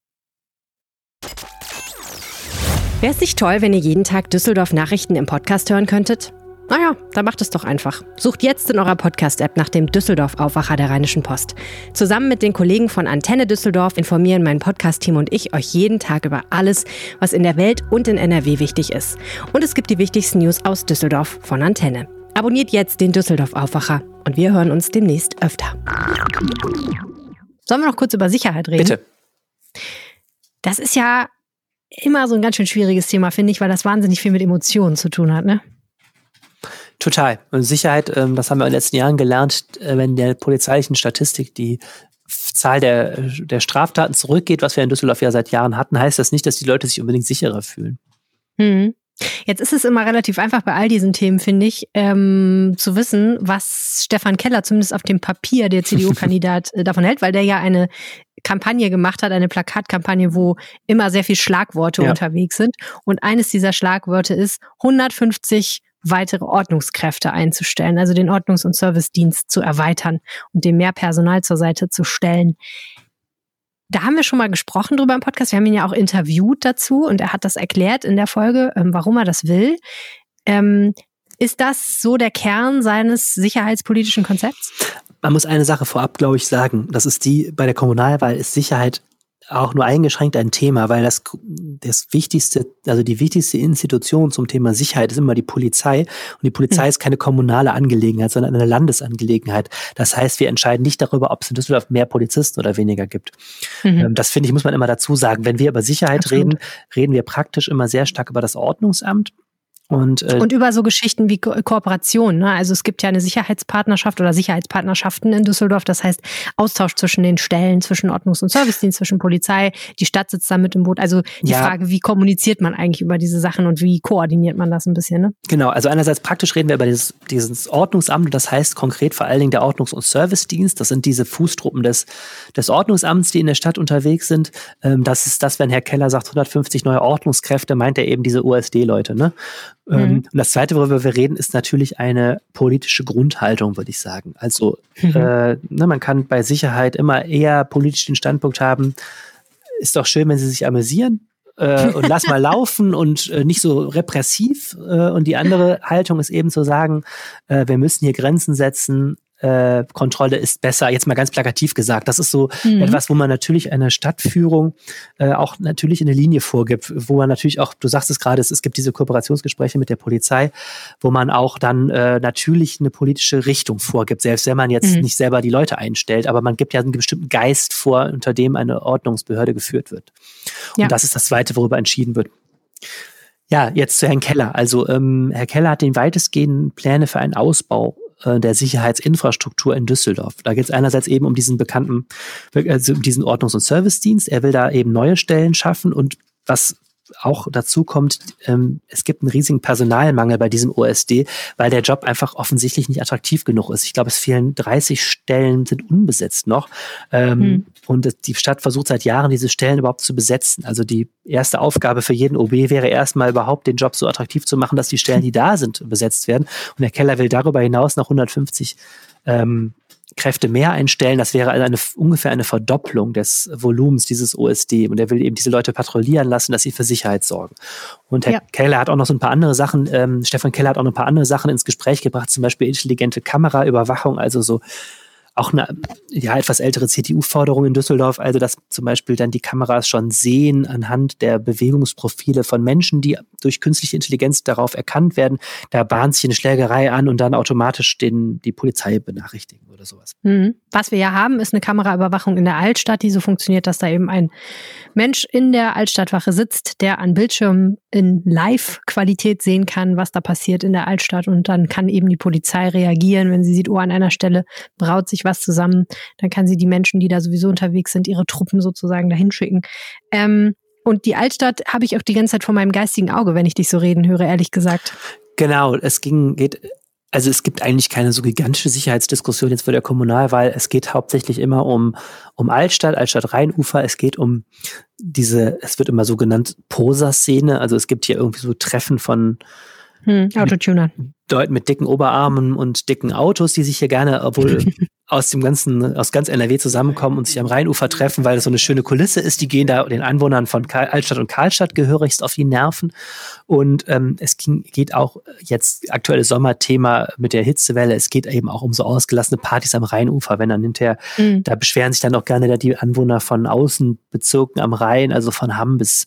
Wäre es nicht toll, wenn ihr jeden Tag Düsseldorf-Nachrichten im Podcast hören könntet? Naja, dann macht es doch einfach. Sucht jetzt in eurer Podcast-App nach dem Düsseldorf-Aufwacher der Rheinischen Post. Zusammen mit den Kollegen von Antenne Düsseldorf informieren mein Podcast-Team und ich euch jeden Tag über alles, was in der Welt und in NRW wichtig ist. Und es gibt die wichtigsten News aus Düsseldorf von Antenne. Abonniert jetzt den Düsseldorf-Aufwacher und wir hören uns demnächst öfter. Sollen wir noch kurz über Sicherheit reden? Bitte. Das ist ja immer so ein ganz schön schwieriges Thema, finde ich, weil das wahnsinnig viel mit Emotionen zu tun hat, ne? Total. Und Sicherheit, das haben wir in den letzten Jahren gelernt, wenn der polizeilichen Statistik die Zahl der Straftaten zurückgeht, was wir in Düsseldorf ja seit Jahren hatten, heißt das nicht, dass die Leute sich unbedingt sicherer fühlen. Jetzt ist es immer relativ einfach bei all diesen Themen, finde ich, zu wissen, was Stefan Keller zumindest auf dem Papier, der CDU-Kandidat, davon hält, weil der ja eine Kampagne gemacht hat, eine Plakatkampagne, wo immer sehr viel Schlagworte unterwegs sind. Und eines dieser Schlagworte ist, 150 weitere Ordnungskräfte einzustellen, also den Ordnungs- und Servicedienst zu erweitern und dem mehr Personal zur Seite zu stellen. Da haben wir schon mal gesprochen drüber im Podcast. Wir haben ihn ja auch interviewt dazu und er hat das erklärt in der Folge, warum er das will. Ist das so der Kern seines sicherheitspolitischen Konzepts? Man muss eine Sache vorab, glaube ich, sagen. Das ist bei der Kommunalwahl ist Sicherheit auch nur eingeschränkt ein Thema, weil das wichtigste, also die wichtigste Institution zum Thema Sicherheit ist immer die Polizei. Und die Polizei ist keine kommunale Angelegenheit, sondern eine Landesangelegenheit. Das heißt, wir entscheiden nicht darüber, ob es in Düsseldorf mehr Polizisten oder weniger gibt. Das finde ich, muss man immer dazu sagen. Wenn wir über Sicherheit reden wir praktisch immer sehr stark über das Ordnungsamt. Und über so Geschichten wie Kooperation, ne? Also es gibt ja eine Sicherheitspartnerschaft oder Sicherheitspartnerschaften in Düsseldorf. Das heißt Austausch zwischen den Stellen, zwischen Ordnungs- und Servicedienst, zwischen Polizei. Die Stadt sitzt da mit im Boot. Also die Frage, wie kommuniziert man eigentlich über diese Sachen und wie koordiniert man das ein bisschen, ne? Genau, also einerseits praktisch reden wir über dieses Ordnungsamt. Das heißt konkret vor allen Dingen der Ordnungs- und Servicedienst. Das sind diese Fußtruppen des Ordnungsamts, die in der Stadt unterwegs sind. Das ist das, wenn Herr Keller sagt 150 neue Ordnungskräfte, meint er eben diese USD-Leute, ne? Und das Zweite, worüber wir reden, ist natürlich eine politische Grundhaltung, würde ich sagen. Also man kann bei Sicherheit immer eher politisch den Standpunkt haben, ist doch schön, wenn sie sich amüsieren und lass mal laufen und nicht so repressiv. Und die andere Haltung ist eben zu sagen, wir müssen hier Grenzen setzen, Kontrolle ist besser, jetzt mal ganz plakativ gesagt. Das ist so etwas, wo man natürlich eine Stadtführung auch natürlich eine Linie vorgibt, wo man natürlich auch, du sagst es gerade, es gibt diese Kooperationsgespräche mit der Polizei, wo man auch dann natürlich eine politische Richtung vorgibt, selbst wenn man jetzt nicht selber die Leute einstellt, aber man gibt ja einen bestimmten Geist vor, unter dem eine Ordnungsbehörde geführt wird. Und das ist das Zweite, worüber entschieden wird. Ja, jetzt zu Herrn Keller. Also Herr Keller hat den weitestgehenden Pläne für einen Ausbau der Sicherheitsinfrastruktur in Düsseldorf. Da geht es einerseits eben um diesen bekannten, also um diesen Ordnungs- und Servicedienst. Er will da eben neue Stellen schaffen und was auch dazu kommt, es gibt einen riesigen Personalmangel bei diesem OSD, weil der Job einfach offensichtlich nicht attraktiv genug ist. Ich glaube, es fehlen 30 Stellen, sind unbesetzt noch. Und die Stadt versucht seit Jahren, diese Stellen überhaupt zu besetzen. Also die erste Aufgabe für jeden OB wäre erstmal überhaupt den Job so attraktiv zu machen, dass die Stellen, die da sind, besetzt werden. Und Herr Keller will darüber hinaus noch 150 Kräfte mehr einstellen. Das wäre also ungefähr eine Verdopplung des Volumens dieses OSD. Und er will eben diese Leute patrouillieren lassen, dass sie für Sicherheit sorgen. Und Herr Keller hat auch noch so ein paar andere Sachen, Stefan Keller hat auch noch ein paar andere Sachen ins Gespräch gebracht, zum Beispiel intelligente Kameraüberwachung, also so auch eine etwas ältere CDU-Forderung in Düsseldorf, also dass zum Beispiel dann die Kameras schon sehen anhand der Bewegungsprofile von Menschen, die durch künstliche Intelligenz darauf erkannt werden. Da bahnt sich eine Schlägerei an und dann automatisch die Polizei benachrichtigen oder sowas. Was wir ja haben, ist eine Kameraüberwachung in der Altstadt, die so funktioniert, dass da eben ein Mensch in der Altstadtwache sitzt, der an Bildschirmen in Live-Qualität sehen kann, was da passiert in der Altstadt, und dann kann eben die Polizei reagieren, wenn sie sieht, an einer Stelle braut sich was zusammen, dann kann sie die Menschen, die da sowieso unterwegs sind, ihre Truppen sozusagen dahin schicken. Und die Altstadt habe ich auch die ganze Zeit vor meinem geistigen Auge, wenn ich dich so reden höre, ehrlich gesagt. Genau, es gibt eigentlich keine so gigantische Sicherheitsdiskussion jetzt vor der Kommunalwahl. Es geht hauptsächlich immer um Altstadt-Rheinufer. Es geht um es wird immer so genannt, Poser-Szene. Also es gibt hier irgendwie so Treffen von Autotunern. Leuten mit dicken Oberarmen und dicken Autos, die sich hier gerne, obwohl aus ganz NRW zusammenkommen und sich am Rheinufer treffen, weil es so eine schöne Kulisse ist. Die gehen da den Anwohnern von Altstadt und Karlstadt gehörigst auf die Nerven. Und es geht auch jetzt aktuelles Sommerthema mit der Hitzewelle. Es geht eben auch um so ausgelassene Partys am Rheinufer, wenn dann hinterher, da beschweren sich dann auch gerne die Anwohner von Außenbezirken am Rhein, also von Hamm bis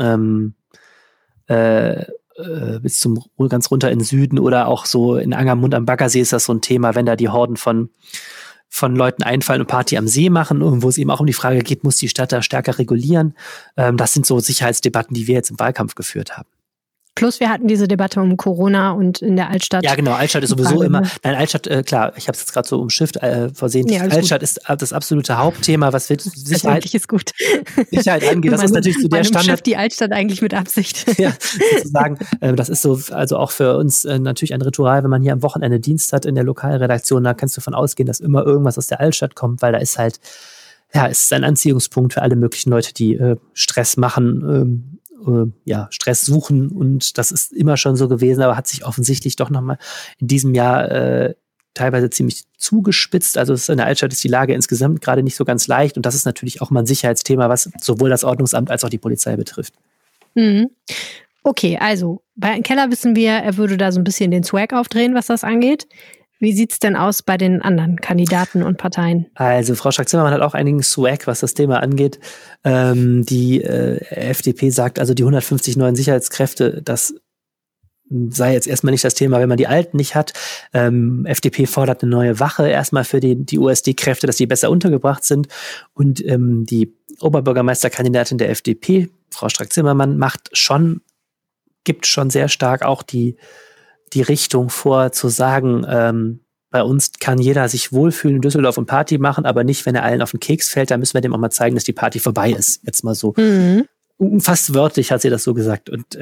zum ganz runter in den Süden oder auch so in Angermund am Baggersee ist das so ein Thema, wenn da die Horden von Leuten einfallen und Party am See machen, wo es eben auch um die Frage geht, muss die Stadt da stärker regulieren? Das sind so Sicherheitsdebatten, die wir jetzt im Wahlkampf geführt haben. Plus wir hatten diese Debatte um Corona und in der Altstadt. Ja, genau, Altstadt ist sowieso immer, Altstadt, klar, ich habe es jetzt gerade so umschifft, versehentlich. Ja, Altstadt gut. Ist das absolute Hauptthema, was wird Sicherheit angeht. Das ist natürlich so der Standard. Umschifft die Altstadt eigentlich mit Absicht. Ja, sozusagen, das ist so, also auch für uns natürlich ein Ritual, wenn man hier am Wochenende Dienst hat in der Lokalredaktion, da kannst du davon ausgehen, dass immer irgendwas aus der Altstadt kommt, weil da ist halt, es ist ein Anziehungspunkt für alle möglichen Leute, die Stress machen, Stress suchen, und das ist immer schon so gewesen, aber hat sich offensichtlich doch nochmal in diesem Jahr teilweise ziemlich zugespitzt. Also in der Altstadt ist die Lage insgesamt gerade nicht so ganz leicht, und das ist natürlich auch mal ein Sicherheitsthema, was sowohl das Ordnungsamt als auch die Polizei betrifft. Okay, also bei Herrn Keller wissen wir, er würde da so ein bisschen den Swag aufdrehen, was das angeht. Wie sieht's denn aus bei den anderen Kandidaten und Parteien? Also Frau Strack-Zimmermann hat auch einigen Swag, was das Thema angeht. Die FDP sagt also, die 150 neuen Sicherheitskräfte, das sei jetzt erstmal nicht das Thema, wenn man die alten nicht hat. FDP fordert eine neue Wache erstmal für die USD-Kräfte, dass die besser untergebracht sind. Und die Oberbürgermeisterkandidatin der FDP, Frau Strack-Zimmermann, gibt schon sehr stark auch die Richtung vor, zu sagen, bei uns kann jeder sich wohlfühlen in Düsseldorf und Party machen, aber nicht, wenn er allen auf den Keks fällt. Da müssen wir dem auch mal zeigen, dass die Party vorbei ist. Jetzt mal so. Fast wörtlich hat sie das so gesagt. Und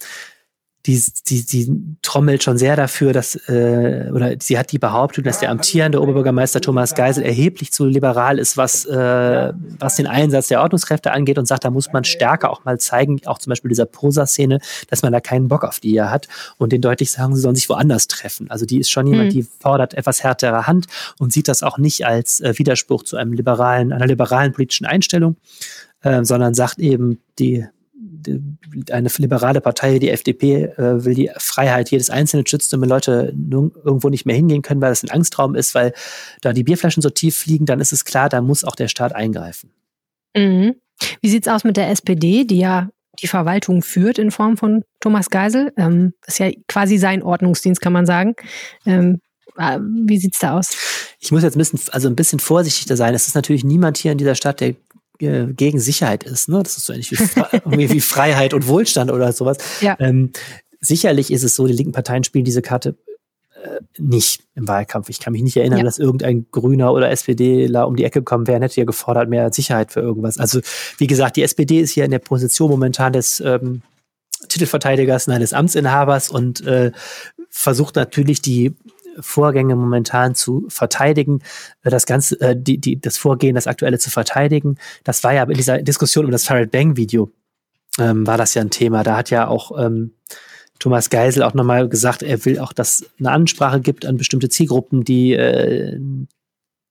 die trommelt schon sehr dafür, dass, oder sie hat die Behauptung, dass der amtierende Oberbürgermeister Thomas Geisel erheblich zu liberal ist, was den Einsatz der Ordnungskräfte angeht, und sagt, da muss man stärker auch mal zeigen, auch zum Beispiel dieser Prosa-Szene, dass man da keinen Bock auf die hier hat, und denen deutlich sagen, sie sollen sich woanders treffen. Also die ist schon jemand, die fordert etwas härtere Hand und sieht das auch nicht als Widerspruch zu einer liberalen politischen Einstellung, sondern sagt eben, eine liberale Partei, die FDP, will die Freiheit jedes Einzelnen schützen, und wenn Leute irgendwo nicht mehr hingehen können, weil das ein Angstraum ist, weil da die Bierflaschen so tief fliegen, dann ist es klar, da muss auch der Staat eingreifen. Wie sieht's aus mit der SPD, die ja die Verwaltung führt in Form von Thomas Geisel? Ist ja quasi sein Ordnungsdienst, kann man sagen. Wie sieht's da aus? Ich muss jetzt ein bisschen vorsichtiger sein. Es ist natürlich niemand hier in dieser Stadt, der gegen Sicherheit ist, ne? Das ist so ähnlich wie Freiheit und Wohlstand oder sowas. Ja. Sicherlich ist es so, die linken Parteien spielen diese Karte nicht im Wahlkampf. Ich kann mich nicht erinnern, dass irgendein Grüner oder SPDler um die Ecke gekommen wäre und hätte hier gefordert, mehr Sicherheit für irgendwas. Also wie gesagt, die SPD ist hier in der Position momentan des Titelverteidigers, des Amtsinhabers, und versucht natürlich die Vorgänge momentan zu verteidigen, das Ganze, das Vorgehen, das Aktuelle zu verteidigen. Das war ja in dieser Diskussion um das Farid Bang-Video, war das ja ein Thema. Da hat ja auch Thomas Geisel auch nochmal gesagt, er will auch, dass es eine Ansprache gibt an bestimmte Zielgruppen, die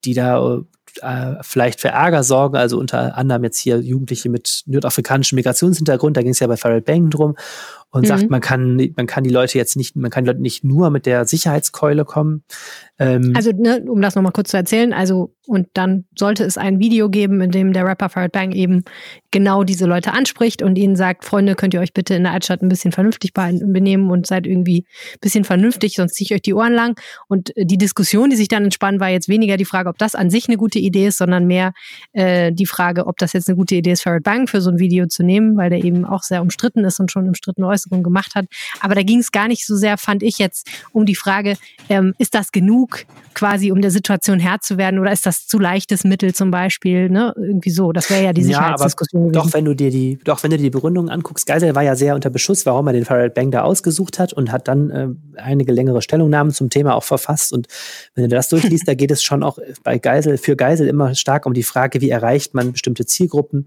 die da vielleicht für Ärger sorgen, also unter anderem jetzt hier Jugendliche mit nordafrikanischem Migrationshintergrund, da ging es ja bei Farid Bang drum, und sagt, man kann die Leute nicht nur mit der Sicherheitskeule kommen. Also, um das nochmal kurz zu erzählen, und dann sollte es ein Video geben, in dem der Rapper Farid Bang eben genau diese Leute anspricht und ihnen sagt, Freunde, könnt ihr euch bitte in der Altstadt ein bisschen vernünftig benehmen und seid irgendwie ein bisschen vernünftig, sonst ziehe ich euch die Ohren lang. Und die Diskussion, die sich dann entspann, war jetzt weniger die Frage, ob das an sich eine gute Idee ist, sondern mehr die Frage, ob das jetzt eine gute Idee ist, Farid Bang für so ein Video zu nehmen, weil der eben auch sehr umstritten ist und schon umstrittene Äußerungen gemacht hat. Aber da ging es gar nicht so sehr, fand ich jetzt, um die Frage, ist das genug quasi, um der Situation Herr zu werden, oder ist das zu leichtes Mittel zum Beispiel, ne? Irgendwie so. Das wäre ja die Sicherheitsdiskussion gewesen. Doch, wenn du dir die Begründung anguckst, Geisel war ja sehr unter Beschuss, warum er den Farid Bang da ausgesucht hat, und hat dann einige längere Stellungnahmen zum Thema auch verfasst. Und wenn du das durchliest, da geht es schon auch für Geisel immer stark um die Frage, wie erreicht man bestimmte Zielgruppen,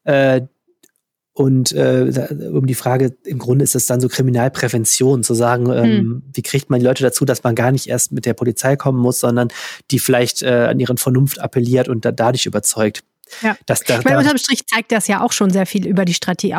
und um die Frage, im Grunde ist es dann so Kriminalprävention, zu sagen, wie kriegt man die Leute dazu, dass man gar nicht erst mit der Polizei kommen muss, sondern die vielleicht an ihren Vernunft appelliert und dadurch überzeugt. Ja. Ich meine, unterm Strich zeigt das ja auch schon sehr viel über die Strategie,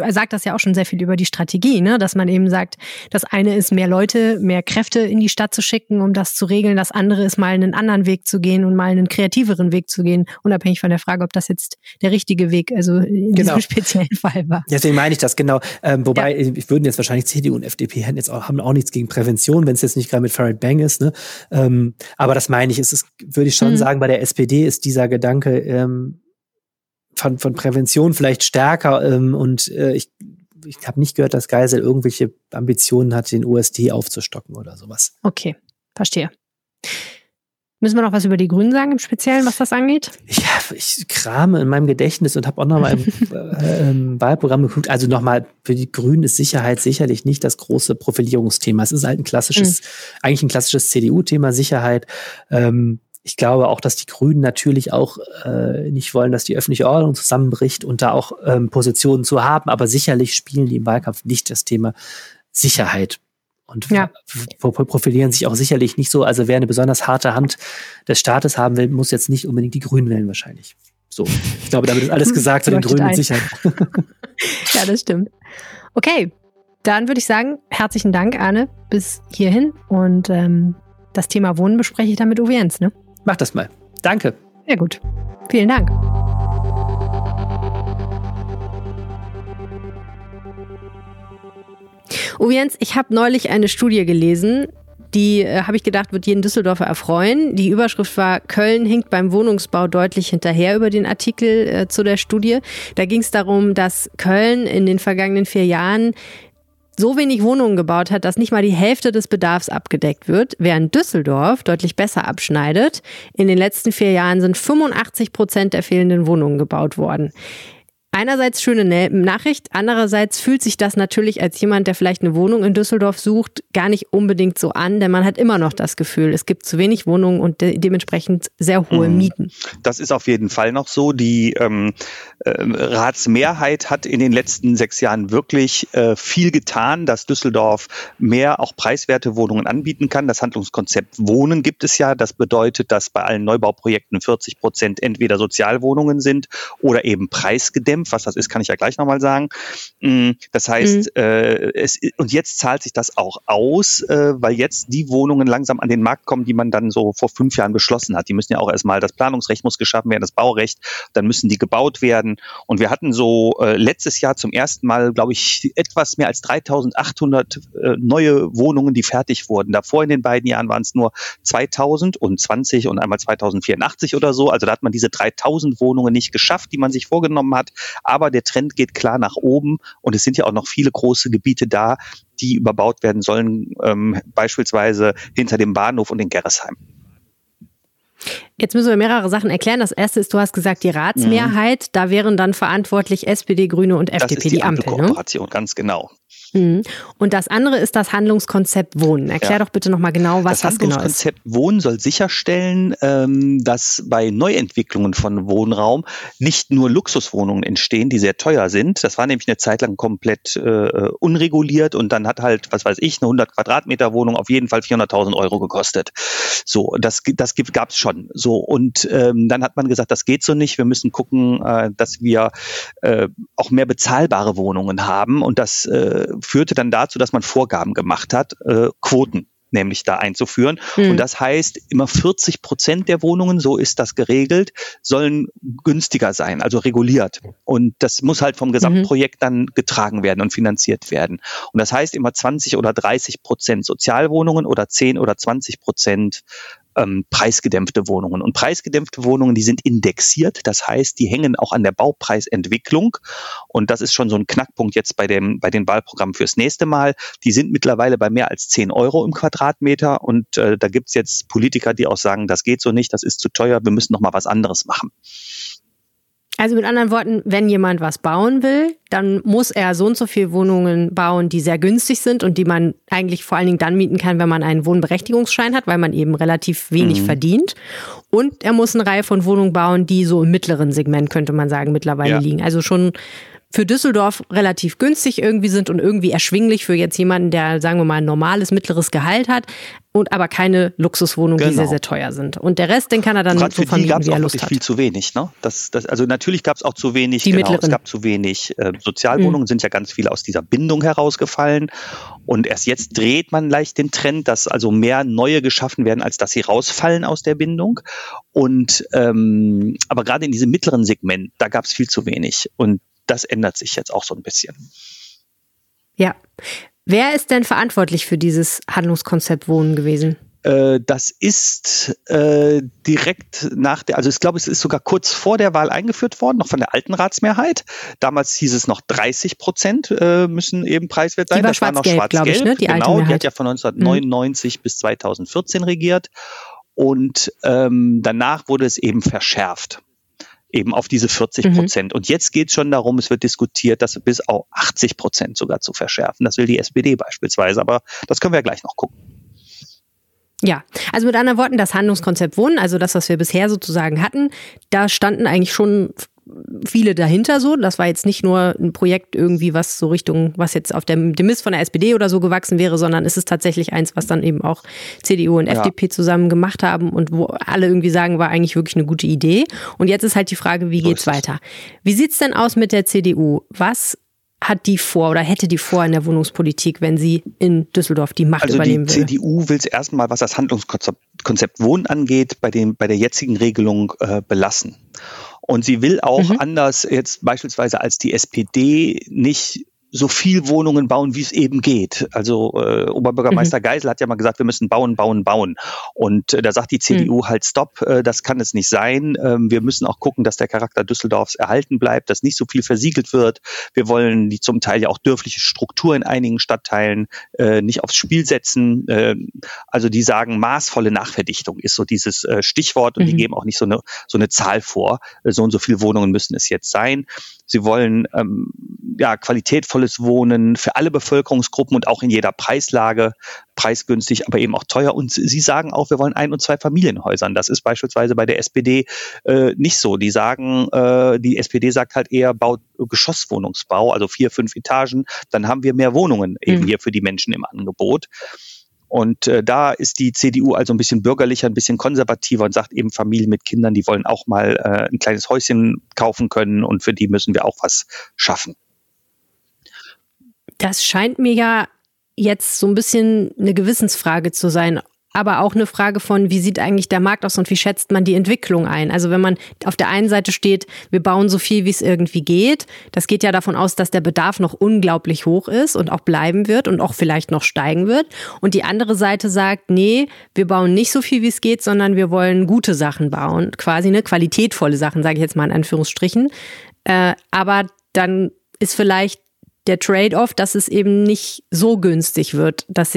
ne? Dass man eben sagt, das eine ist, mehr Leute, mehr Kräfte in die Stadt zu schicken, um das zu regeln. Das andere ist, mal einen anderen Weg zu gehen und mal einen kreativeren Weg zu gehen, unabhängig von der Frage, ob das jetzt der richtige Weg, also in diesem speziellen Fall war. Deswegen meine ich das, genau. Wobei, ich würden jetzt wahrscheinlich CDU und FDP haben auch nichts gegen Prävention, wenn es jetzt nicht gerade mit Farid Bang ist, ne? Aber das meine ich, würde ich schon sagen, bei der SPD ist dieser Gedanke, von Prävention vielleicht stärker, und ich habe nicht gehört, dass Geisel irgendwelche Ambitionen hat, den USD aufzustocken oder sowas. Okay, verstehe. Müssen wir noch was über die Grünen sagen, im Speziellen, was das angeht? Ja, ich krame in meinem Gedächtnis und habe auch noch mal im Wahlprogramm geguckt. Also nochmal, für die Grünen ist Sicherheit sicherlich nicht das große Profilierungsthema. Es ist halt eigentlich ein klassisches CDU-Thema, Sicherheit. Ich glaube auch, dass die Grünen natürlich auch nicht wollen, dass die öffentliche Ordnung zusammenbricht und da auch Positionen zu haben. Aber sicherlich spielen die im Wahlkampf nicht das Thema Sicherheit. Und profilieren sich auch sicherlich nicht so. Also wer eine besonders harte Hand des Staates haben will, muss jetzt nicht unbedingt die Grünen wählen wahrscheinlich. So, ich glaube, damit ist alles gesagt zu den Grünen mit Sicherheit. Ja, das stimmt. Okay, dann würde ich sagen, herzlichen Dank, Arne, bis hierhin. Und das Thema Wohnen bespreche ich dann mit Uwe Jens, ne? Mach das mal. Danke. Sehr gut. Vielen Dank. Uwe Jens, ich habe neulich eine Studie gelesen, die, habe ich gedacht, wird jeden Düsseldorfer erfreuen. Die Überschrift war, Köln hinkt beim Wohnungsbau deutlich hinterher, über den Artikel zu der Studie. Da ging es darum, dass Köln in den vergangenen 4 Jahren so wenig Wohnungen gebaut hat, dass nicht mal die Hälfte des Bedarfs abgedeckt wird, während Düsseldorf deutlich besser abschneidet. In den letzten 4 Jahren sind 85% der fehlenden Wohnungen gebaut worden. Einerseits schöne Nachricht, andererseits fühlt sich das natürlich als jemand, der vielleicht eine Wohnung in Düsseldorf sucht, gar nicht unbedingt so an, denn man hat immer noch das Gefühl, es gibt zu wenig Wohnungen und dementsprechend sehr hohe Mieten. Das ist auf jeden Fall noch so. Die Ratsmehrheit hat in den letzten 6 Jahren wirklich viel getan, dass Düsseldorf mehr auch preiswerte Wohnungen anbieten kann. Das Handlungskonzept Wohnen gibt es ja. Das bedeutet, dass bei allen Neubauprojekten 40% entweder Sozialwohnungen sind oder eben preisgedämmt. Was das ist, kann ich ja gleich nochmal sagen. Das heißt, und jetzt zahlt sich das auch aus, weil jetzt die Wohnungen langsam an den Markt kommen, die man dann so vor 5 Jahren beschlossen hat. Die müssen ja auch erstmal, das Planungsrecht muss geschaffen werden, das Baurecht, dann müssen die gebaut werden. Und wir hatten so letztes Jahr zum ersten Mal, glaube ich, etwas mehr als 3.800 neue Wohnungen, die fertig wurden. Davor in den beiden Jahren waren es nur 2.020 und einmal 2.084 oder so. Also da hat man diese 3.000 Wohnungen nicht geschafft, die man sich vorgenommen hat. Aber der Trend geht klar nach oben und es sind ja auch noch viele große Gebiete da, die überbaut werden sollen, beispielsweise hinter dem Bahnhof und in Gerresheim. Jetzt müssen wir mehrere Sachen erklären. Das erste ist, du hast gesagt, die Ratsmehrheit, da wären dann verantwortlich SPD, Grüne und FDP, das ist die Ampel, ne? Kooperation, ganz genau. Und das andere ist das Handlungskonzept Wohnen. Erklär doch bitte nochmal genau, was das genau ist. Das Handlungskonzept Wohnen soll sicherstellen, dass bei Neuentwicklungen von Wohnraum nicht nur Luxuswohnungen entstehen, die sehr teuer sind. Das war nämlich eine Zeit lang komplett unreguliert und dann hat halt, was weiß ich, eine 100 Quadratmeter Wohnung auf jeden Fall 400.000 Euro gekostet. So, das gab es schon. So, und dann hat man gesagt, das geht so nicht. Wir müssen gucken, dass wir auch mehr bezahlbare Wohnungen haben und das führte dann dazu, dass man Vorgaben gemacht hat, Quoten nämlich da einzuführen. Und das heißt, immer 40% der Wohnungen, so ist das geregelt, sollen günstiger sein, also reguliert. Und das muss halt vom Gesamtprojekt dann getragen werden und finanziert werden. Und das heißt immer 20 oder 30% Sozialwohnungen oder 10 oder 20% preisgedämpfte Wohnungen. Und preisgedämpfte Wohnungen, die sind indexiert. Das heißt, die hängen auch an der Baupreisentwicklung. Und das ist schon so ein Knackpunkt jetzt bei den Wahlprogrammen fürs nächste Mal. Die sind mittlerweile bei mehr als 10 Euro im Quadratmeter. Und da gibt's jetzt Politiker, die auch sagen, das geht so nicht, das ist zu teuer, wir müssen noch mal was anderes machen. Also mit anderen Worten, wenn jemand was bauen will, dann muss er so und so viele Wohnungen bauen, die sehr günstig sind und die man eigentlich vor allen Dingen dann mieten kann, wenn man einen Wohnberechtigungsschein hat, weil man eben relativ wenig verdient. Und er muss eine Reihe von Wohnungen bauen, die so im mittleren Segment, könnte man sagen, mittlerweile liegen. Also schon für Düsseldorf relativ günstig irgendwie sind und irgendwie erschwinglich für jetzt jemanden, der, sagen wir mal, ein normales, mittleres Gehalt hat und aber keine Luxuswohnungen, die sehr, sehr teuer sind. Und der Rest, den kann er dann so vermieten, wie er Lust hat. Viel zu wenig, ne? Also natürlich gab es auch zu wenig, es gab zu wenig Sozialwohnungen, sind ja ganz viele aus dieser Bindung herausgefallen. Und erst jetzt dreht man leicht den Trend, dass also mehr neue geschaffen werden, als dass sie rausfallen aus der Bindung. Und aber gerade in diesem mittleren Segment, da gab es viel zu wenig. Und das ändert sich jetzt auch so ein bisschen. Ja. Wer ist denn verantwortlich für dieses Handlungskonzept Wohnen gewesen? Das ist direkt nach also ich glaube, es ist sogar kurz vor der Wahl eingeführt worden, noch von der alten Ratsmehrheit. Damals hieß es noch 30% müssen eben preiswert sein. Die war das war noch schwarz-gelb, glaube ich, ne? Die alte Mehrheit. Die hat ja von 1999 bis 2014 regiert. Und danach wurde es eben verschärft. Eben auf diese 40%. Und jetzt geht es schon darum, es wird diskutiert, das bis auf 80% sogar zu verschärfen. Das will die SPD beispielsweise, aber das können wir ja gleich noch gucken. Ja, also mit anderen Worten, das Handlungskonzept Wohnen, also das, was wir bisher sozusagen hatten, da standen eigentlich schon viele dahinter so. Das war jetzt nicht nur ein Projekt irgendwie, was so Richtung, was jetzt auf dem Mist von der SPD oder so gewachsen wäre, sondern es ist tatsächlich eins, was dann eben auch CDU und FDP zusammen gemacht haben und wo alle irgendwie sagen, war eigentlich wirklich eine gute Idee. Und jetzt ist halt die Frage, wie geht's weiter? Wie sieht's denn aus mit der CDU? Was hat die vor oder hätte die vor in der Wohnungspolitik, wenn sie in Düsseldorf die Macht übernehmen will? Also die CDU will es erstmal, was das Handlungskonzept Wohnen angeht, bei der jetzigen Regelung belassen. Und sie will auch anders jetzt beispielsweise als die SPD nicht so viel Wohnungen bauen, wie es eben geht. Also Oberbürgermeister Geisel hat ja mal gesagt, wir müssen bauen. Und da sagt die CDU halt, stopp, das kann es nicht sein. Wir müssen auch gucken, dass der Charakter Düsseldorfs erhalten bleibt, dass nicht so viel versiegelt wird. Wir wollen die zum Teil ja auch dörfliche Struktur in einigen Stadtteilen nicht aufs Spiel setzen. Also die sagen, maßvolle Nachverdichtung ist so dieses Stichwort und die geben auch nicht so eine Zahl vor. So und so viele Wohnungen müssen es jetzt sein. Sie wollen qualitätvolles Wohnen für alle Bevölkerungsgruppen und auch in jeder Preislage, preisgünstig, aber eben auch teuer. Und sie sagen auch, wir wollen Ein- und Zwei-Familienhäusern. Das ist beispielsweise bei der SPD nicht so. Die SPD sagt halt eher, baut Geschosswohnungsbau, also 4, 5 Etagen, dann haben wir mehr Wohnungen eben hier für die Menschen im Angebot. Und da ist die CDU also ein bisschen bürgerlicher, ein bisschen konservativer und sagt eben, Familien mit Kindern, die wollen auch mal ein kleines Häuschen kaufen können und für die müssen wir auch was schaffen. Das scheint mir ja jetzt so ein bisschen eine Gewissensfrage zu sein, aber auch eine Frage von, wie sieht eigentlich der Markt aus und wie schätzt man die Entwicklung ein? Also wenn man auf der einen Seite steht, wir bauen so viel, wie es irgendwie geht, das geht ja davon aus, dass der Bedarf noch unglaublich hoch ist und auch bleiben wird und auch vielleicht noch steigen wird. Und die andere Seite sagt, nee, wir bauen nicht so viel, wie es geht, sondern wir wollen gute Sachen bauen, quasi eine qualitätvolle Sachen, sage ich jetzt mal in Anführungsstrichen. Aber dann ist vielleicht der Trade-off, dass es eben nicht so günstig wird, dass sich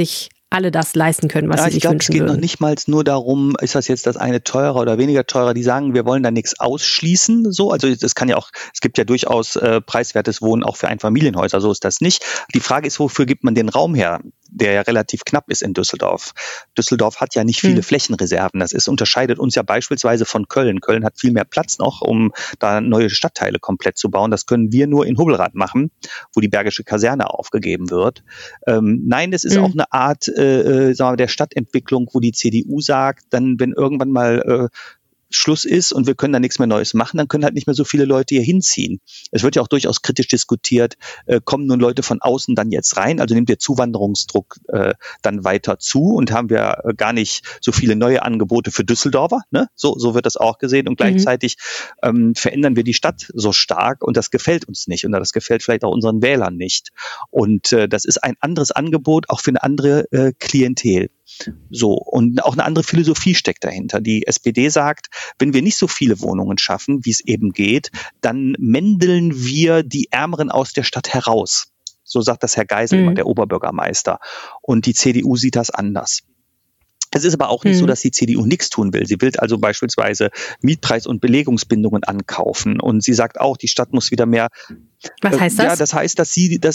alle das leisten können, was sie sich wünschen würden. Es geht noch nicht mal nur darum, ist das jetzt das eine teurer oder weniger teurer. Die sagen, wir wollen da nichts ausschließen. So, also das kann ja auch, es gibt ja durchaus preiswertes Wohnen auch für Einfamilienhäuser. So ist das nicht. Die Frage ist, wofür gibt man den Raum her, der ja relativ knapp ist in Düsseldorf. Düsseldorf hat ja nicht viele Flächenreserven. Das unterscheidet uns ja beispielsweise von Köln. Köln hat viel mehr Platz noch, um da neue Stadtteile komplett zu bauen. Das können wir nur in Hubbelrath machen, wo die Bergische Kaserne aufgegeben wird. Nein, es ist auch eine Art sagen wir, der Stadtentwicklung, wo die CDU sagt, dann, wenn irgendwann mal Schluss ist und wir können da nichts mehr Neues machen, dann können halt nicht mehr so viele Leute hier hinziehen. Es wird ja auch durchaus kritisch diskutiert, kommen nun Leute von außen dann jetzt rein, also nimmt der Zuwanderungsdruck dann weiter zu und haben wir gar nicht so viele neue Angebote für Düsseldorfer, ne? So wird das auch gesehen und gleichzeitig verändern wir die Stadt so stark und das gefällt uns nicht und das gefällt vielleicht auch unseren Wählern nicht. Und das ist ein anderes Angebot, auch für eine andere Klientel. So, und auch eine andere Philosophie steckt dahinter. Die SPD sagt, wenn wir nicht so viele Wohnungen schaffen, wie es eben geht, dann mändeln wir die Ärmeren aus der Stadt heraus. So sagt das Herr Geisel, der Oberbürgermeister. Und die CDU sieht das anders. Es ist aber auch nicht so, dass die CDU nichts tun will. Sie will also beispielsweise Mietpreis- und Belegungsbindungen ankaufen. Und sie sagt auch, die Stadt muss wieder mehr. Was heißt das? Ja, das heißt, dass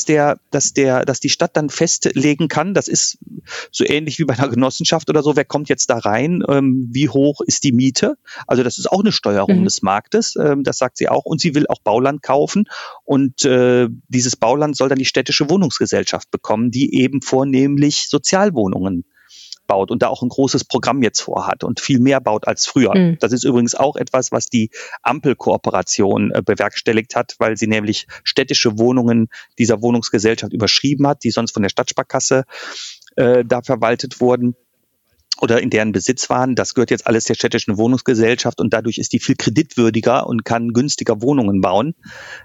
die Stadt dann festlegen kann, das ist so ähnlich wie bei einer Genossenschaft oder so, wer kommt jetzt da rein, wie hoch ist die Miete? Also das ist auch eine Steuerung des Marktes, das sagt sie auch. Und sie will auch Bauland kaufen und dieses Bauland soll dann die städtische Wohnungsgesellschaft bekommen, die eben vornehmlich Sozialwohnungen baut und da auch ein großes Programm jetzt vorhat und viel mehr baut als früher. Das ist übrigens auch etwas, was die Ampelkooperation bewerkstelligt hat, weil sie nämlich städtische Wohnungen dieser Wohnungsgesellschaft überschrieben hat, die sonst von der Stadtsparkasse da verwaltet wurden oder in deren Besitz waren. Das gehört jetzt alles der städtischen Wohnungsgesellschaft und dadurch ist die viel kreditwürdiger und kann günstiger Wohnungen bauen.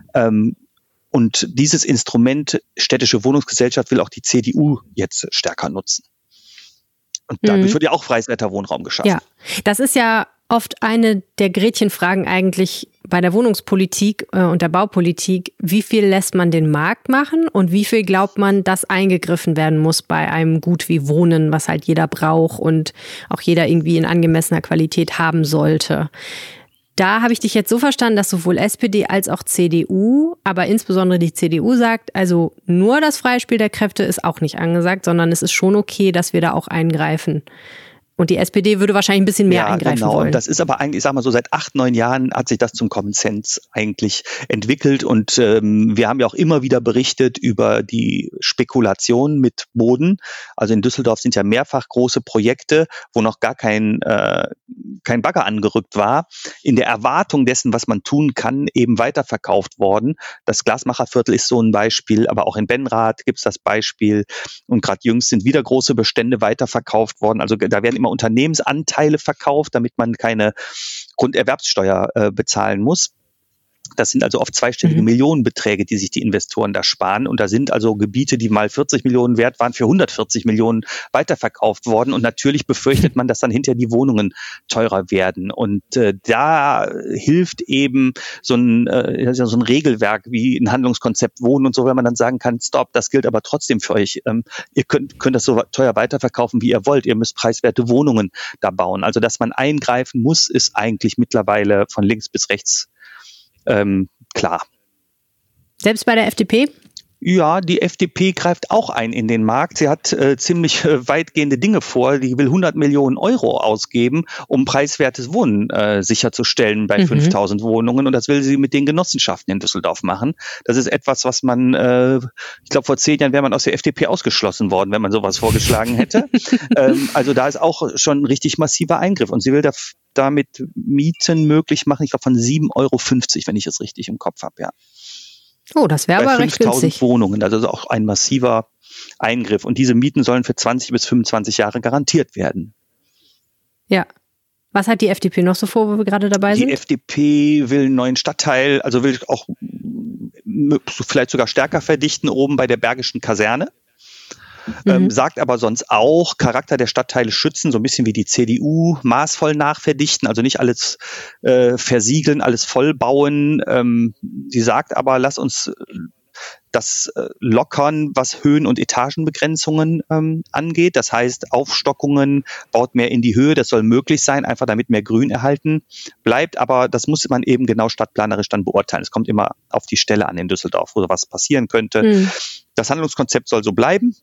Und dieses Instrument städtische Wohnungsgesellschaft will auch die CDU jetzt stärker nutzen. Und dadurch wird ja auch preiswerter Wohnraum geschaffen. Ja, das ist ja oft eine der Gretchenfragen eigentlich bei der Wohnungspolitik und der Baupolitik. Wie viel lässt man den Markt machen und wie viel glaubt man, dass eingegriffen werden muss bei einem Gut wie Wohnen, was halt jeder braucht und auch jeder irgendwie in angemessener Qualität haben sollte? Da habe ich dich jetzt so verstanden, dass sowohl SPD als auch CDU, aber insbesondere die CDU sagt, also nur das freie Spiel der Kräfte ist auch nicht angesagt, sondern es ist schon okay, dass wir da auch eingreifen. Und die SPD würde wahrscheinlich ein bisschen mehr eingreifen wollen. Und das ist aber eigentlich, ich sag mal so, seit 8, 9 Jahren hat sich das zum Common Sense eigentlich entwickelt. Und wir haben ja auch immer wieder berichtet über die Spekulation mit Boden. Also in Düsseldorf sind ja mehrfach große Projekte, wo noch gar kein Bagger angerückt war, in der Erwartung dessen, was man tun kann, eben weiterverkauft worden. Das Glasmacherviertel ist so ein Beispiel, aber auch in Benrath gibt es das Beispiel. Und gerade jüngst sind wieder große Bestände weiterverkauft worden. Also da werden immer Unternehmensanteile verkauft, damit man keine Grunderwerbssteuer bezahlen muss. Das sind also oft zweistellige Millionenbeträge, die sich die Investoren da sparen. Und da sind also Gebiete, die mal 40 Millionen wert waren, für 140 Millionen weiterverkauft worden. Und natürlich befürchtet man, dass dann hinterher die Wohnungen teurer werden. Und da hilft eben so ein Regelwerk wie ein Handlungskonzept Wohnen und so, wenn man dann sagen kann, stopp, das gilt aber trotzdem für euch. Ihr könnt das so teuer weiterverkaufen, wie ihr wollt. Ihr müsst preiswerte Wohnungen da bauen. Also, dass man eingreifen muss, ist eigentlich mittlerweile von links bis rechts klar. Selbst bei der FDP? Ja, die FDP greift auch ein in den Markt. Sie hat ziemlich weitgehende Dinge vor. Die will 100 Millionen Euro ausgeben, um preiswertes Wohnen sicherzustellen bei 5000 Wohnungen. Und das will sie mit den Genossenschaften in Düsseldorf machen. Das ist etwas, was man, ich glaube, vor 10 Jahren wäre man aus der FDP ausgeschlossen worden, wenn man sowas vorgeschlagen hätte. Also da ist auch schon ein richtig massiver Eingriff. Und sie will damit Mieten möglich machen, ich glaube von 7,50 Euro, wenn ich es richtig im Kopf habe, ja. Oh, das wäre aber recht günstig. 5000 Wohnungen, also auch ein massiver Eingriff. Und diese Mieten sollen für 20 bis 25 Jahre garantiert werden. Ja. Was hat die FDP noch so vor, wo wir gerade dabei sind? Die FDP will einen neuen Stadtteil, also will auch vielleicht sogar stärker verdichten, oben bei der Bergischen Kaserne. Sagt aber sonst auch, Charakter der Stadtteile schützen, so ein bisschen wie die CDU, maßvoll nachverdichten, also nicht alles versiegeln, alles vollbauen. Sie sagt aber, lass uns das lockern, was Höhen- und Etagenbegrenzungen angeht. Das heißt, Aufstockungen, baut mehr in die Höhe, das soll möglich sein, einfach damit mehr Grün erhalten bleibt. Aber das muss man eben genau stadtplanerisch dann beurteilen. Es kommt immer auf die Stelle an in Düsseldorf, wo was passieren könnte. Das Handlungskonzept soll so bleiben.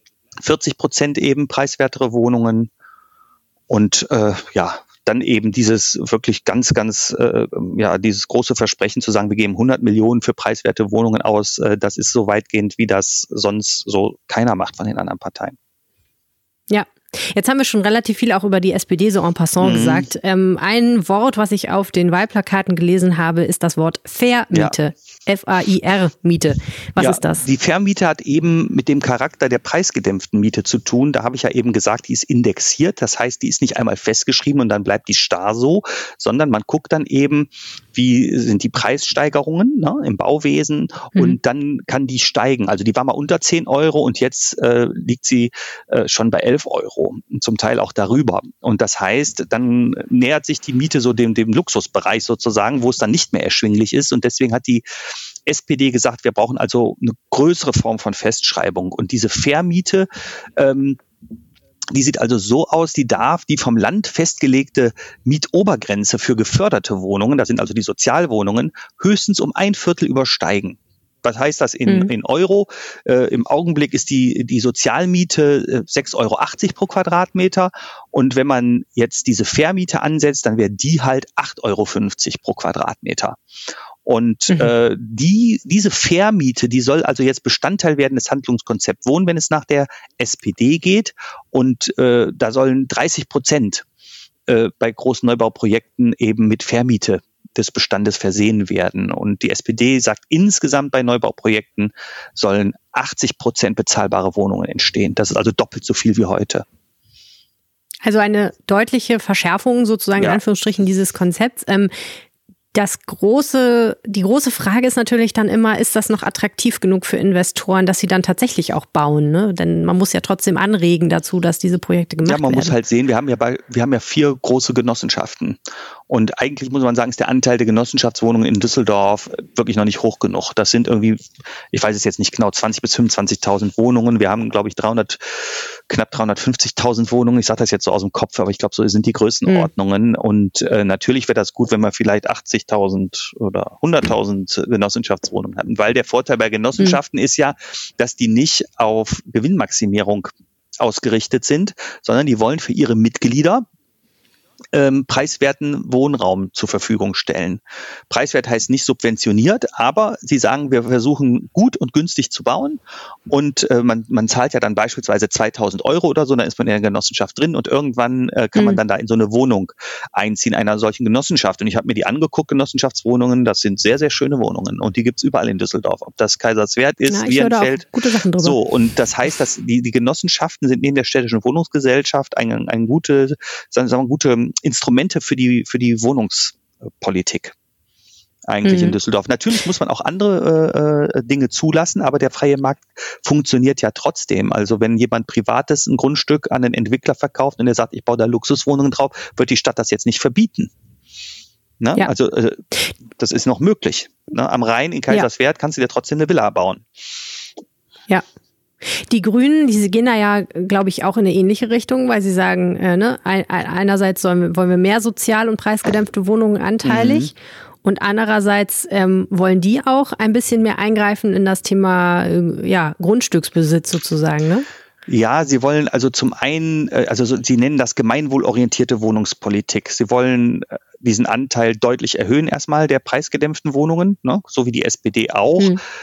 40% eben preiswertere Wohnungen und dann eben dieses wirklich ganz, dieses große Versprechen zu sagen, wir geben 100 Millionen für preiswerte Wohnungen aus, das ist so weitgehend, wie das sonst so keiner macht von den anderen Parteien. Ja. Jetzt haben wir schon relativ viel auch über die SPD so en passant gesagt. Ein Wort, was ich auf den Wahlplakaten gelesen habe, ist das Wort Vermiete. F-A-I-R-Miete. Was ist das? Die Vermiete hat eben mit dem Charakter der preisgedämpften Miete zu tun. Da habe ich ja eben gesagt, die ist indexiert. Das heißt, die ist nicht einmal festgeschrieben und dann bleibt die starr so, sondern man guckt dann eben, wie sind die Preissteigerungen im Bauwesen und dann kann die steigen. Also die war mal unter 10 Euro und jetzt liegt sie schon bei 11 Euro, zum Teil auch darüber. Und das heißt, dann nähert sich die Miete so dem Luxusbereich sozusagen, wo es dann nicht mehr erschwinglich ist. Und deswegen hat die SPD gesagt, wir brauchen also eine größere Form von Festschreibung. Und diese Vermiete, die sieht also so aus, die darf die vom Land festgelegte Mietobergrenze für geförderte Wohnungen, das sind also die Sozialwohnungen, höchstens um 1/4 übersteigen. Was heißt das in Euro? Im Augenblick ist die Sozialmiete 6,80 Euro pro Quadratmeter. Und wenn man jetzt diese Vermiete ansetzt, dann wäre die halt 8,50 Euro pro Quadratmeter. Und diese Vermiete, die soll also jetzt Bestandteil werden des Handlungskonzepts Wohnen, wenn es nach der SPD geht. Und da sollen 30% bei großen Neubauprojekten eben mit Vermiete des Bestandes versehen werden. Und die SPD sagt, insgesamt bei Neubauprojekten sollen 80% bezahlbare Wohnungen entstehen. Das ist also doppelt so viel wie heute. Also eine deutliche Verschärfung sozusagen in Anführungsstrichen dieses Konzepts. Die große Frage ist natürlich dann immer, ist das noch attraktiv genug für Investoren, dass sie dann tatsächlich auch bauen, ne? Denn man muss ja trotzdem anregen dazu, dass diese Projekte gemacht werden. Ja, man muss halt sehen, wir haben ja 4 große Genossenschaften. Und eigentlich muss man sagen, ist der Anteil der Genossenschaftswohnungen in Düsseldorf wirklich noch nicht hoch genug. Das sind irgendwie, ich weiß es jetzt nicht genau, 20.000 bis 25.000 Wohnungen. Wir haben, glaube ich, knapp 350.000 Wohnungen. Ich sage das jetzt so aus dem Kopf, aber ich glaube, so sind die Größenordnungen. Und natürlich wäre das gut, wenn wir vielleicht 80.000 oder 100.000 Genossenschaftswohnungen hatten. Weil der Vorteil bei Genossenschaften ist ja, dass die nicht auf Gewinnmaximierung ausgerichtet sind, sondern die wollen für ihre Mitglieder preiswerten Wohnraum zur Verfügung stellen. Preiswert heißt nicht subventioniert, aber sie sagen, wir versuchen gut und günstig zu bauen und man zahlt ja dann beispielsweise 2.000 Euro oder so, dann ist man in der Genossenschaft drin und irgendwann kann man dann da in so eine Wohnung einziehen, einer solchen Genossenschaft. Und ich habe mir die angeguckt, Genossenschaftswohnungen, das sind sehr, sehr schöne Wohnungen und die gibt's überall in Düsseldorf. Ob das Kaiserswerth ist, Wierenfeld. Gute Sachen drüber. So, und das heißt, dass die Genossenschaften sind neben der städtischen Wohnungsgesellschaft ein gute Instrumente für die Wohnungspolitik eigentlich in Düsseldorf. Natürlich muss man auch andere Dinge zulassen, aber der freie Markt funktioniert ja trotzdem. Also wenn jemand Privates ein Grundstück an einen Entwickler verkauft und er sagt, ich baue da Luxuswohnungen drauf, wird die Stadt das jetzt nicht verbieten. Ne? Ja. Also das ist noch möglich. Ne? Am Rhein in Kaiserswerth kannst du dir trotzdem eine Villa bauen. Ja. Die Grünen, die gehen da ja, glaube ich, auch in eine ähnliche Richtung, weil sie sagen, einerseits wollen wir mehr sozial- und preisgedämpfte Wohnungen anteilig und andererseits wollen die auch ein bisschen mehr eingreifen in das Thema Grundstücksbesitz sozusagen, ne? Ja, sie wollen also zum einen, sie nennen das gemeinwohlorientierte Wohnungspolitik. Sie wollen diesen Anteil deutlich erhöhen erstmal der preisgedämpften Wohnungen, ne? So wie die SPD auch.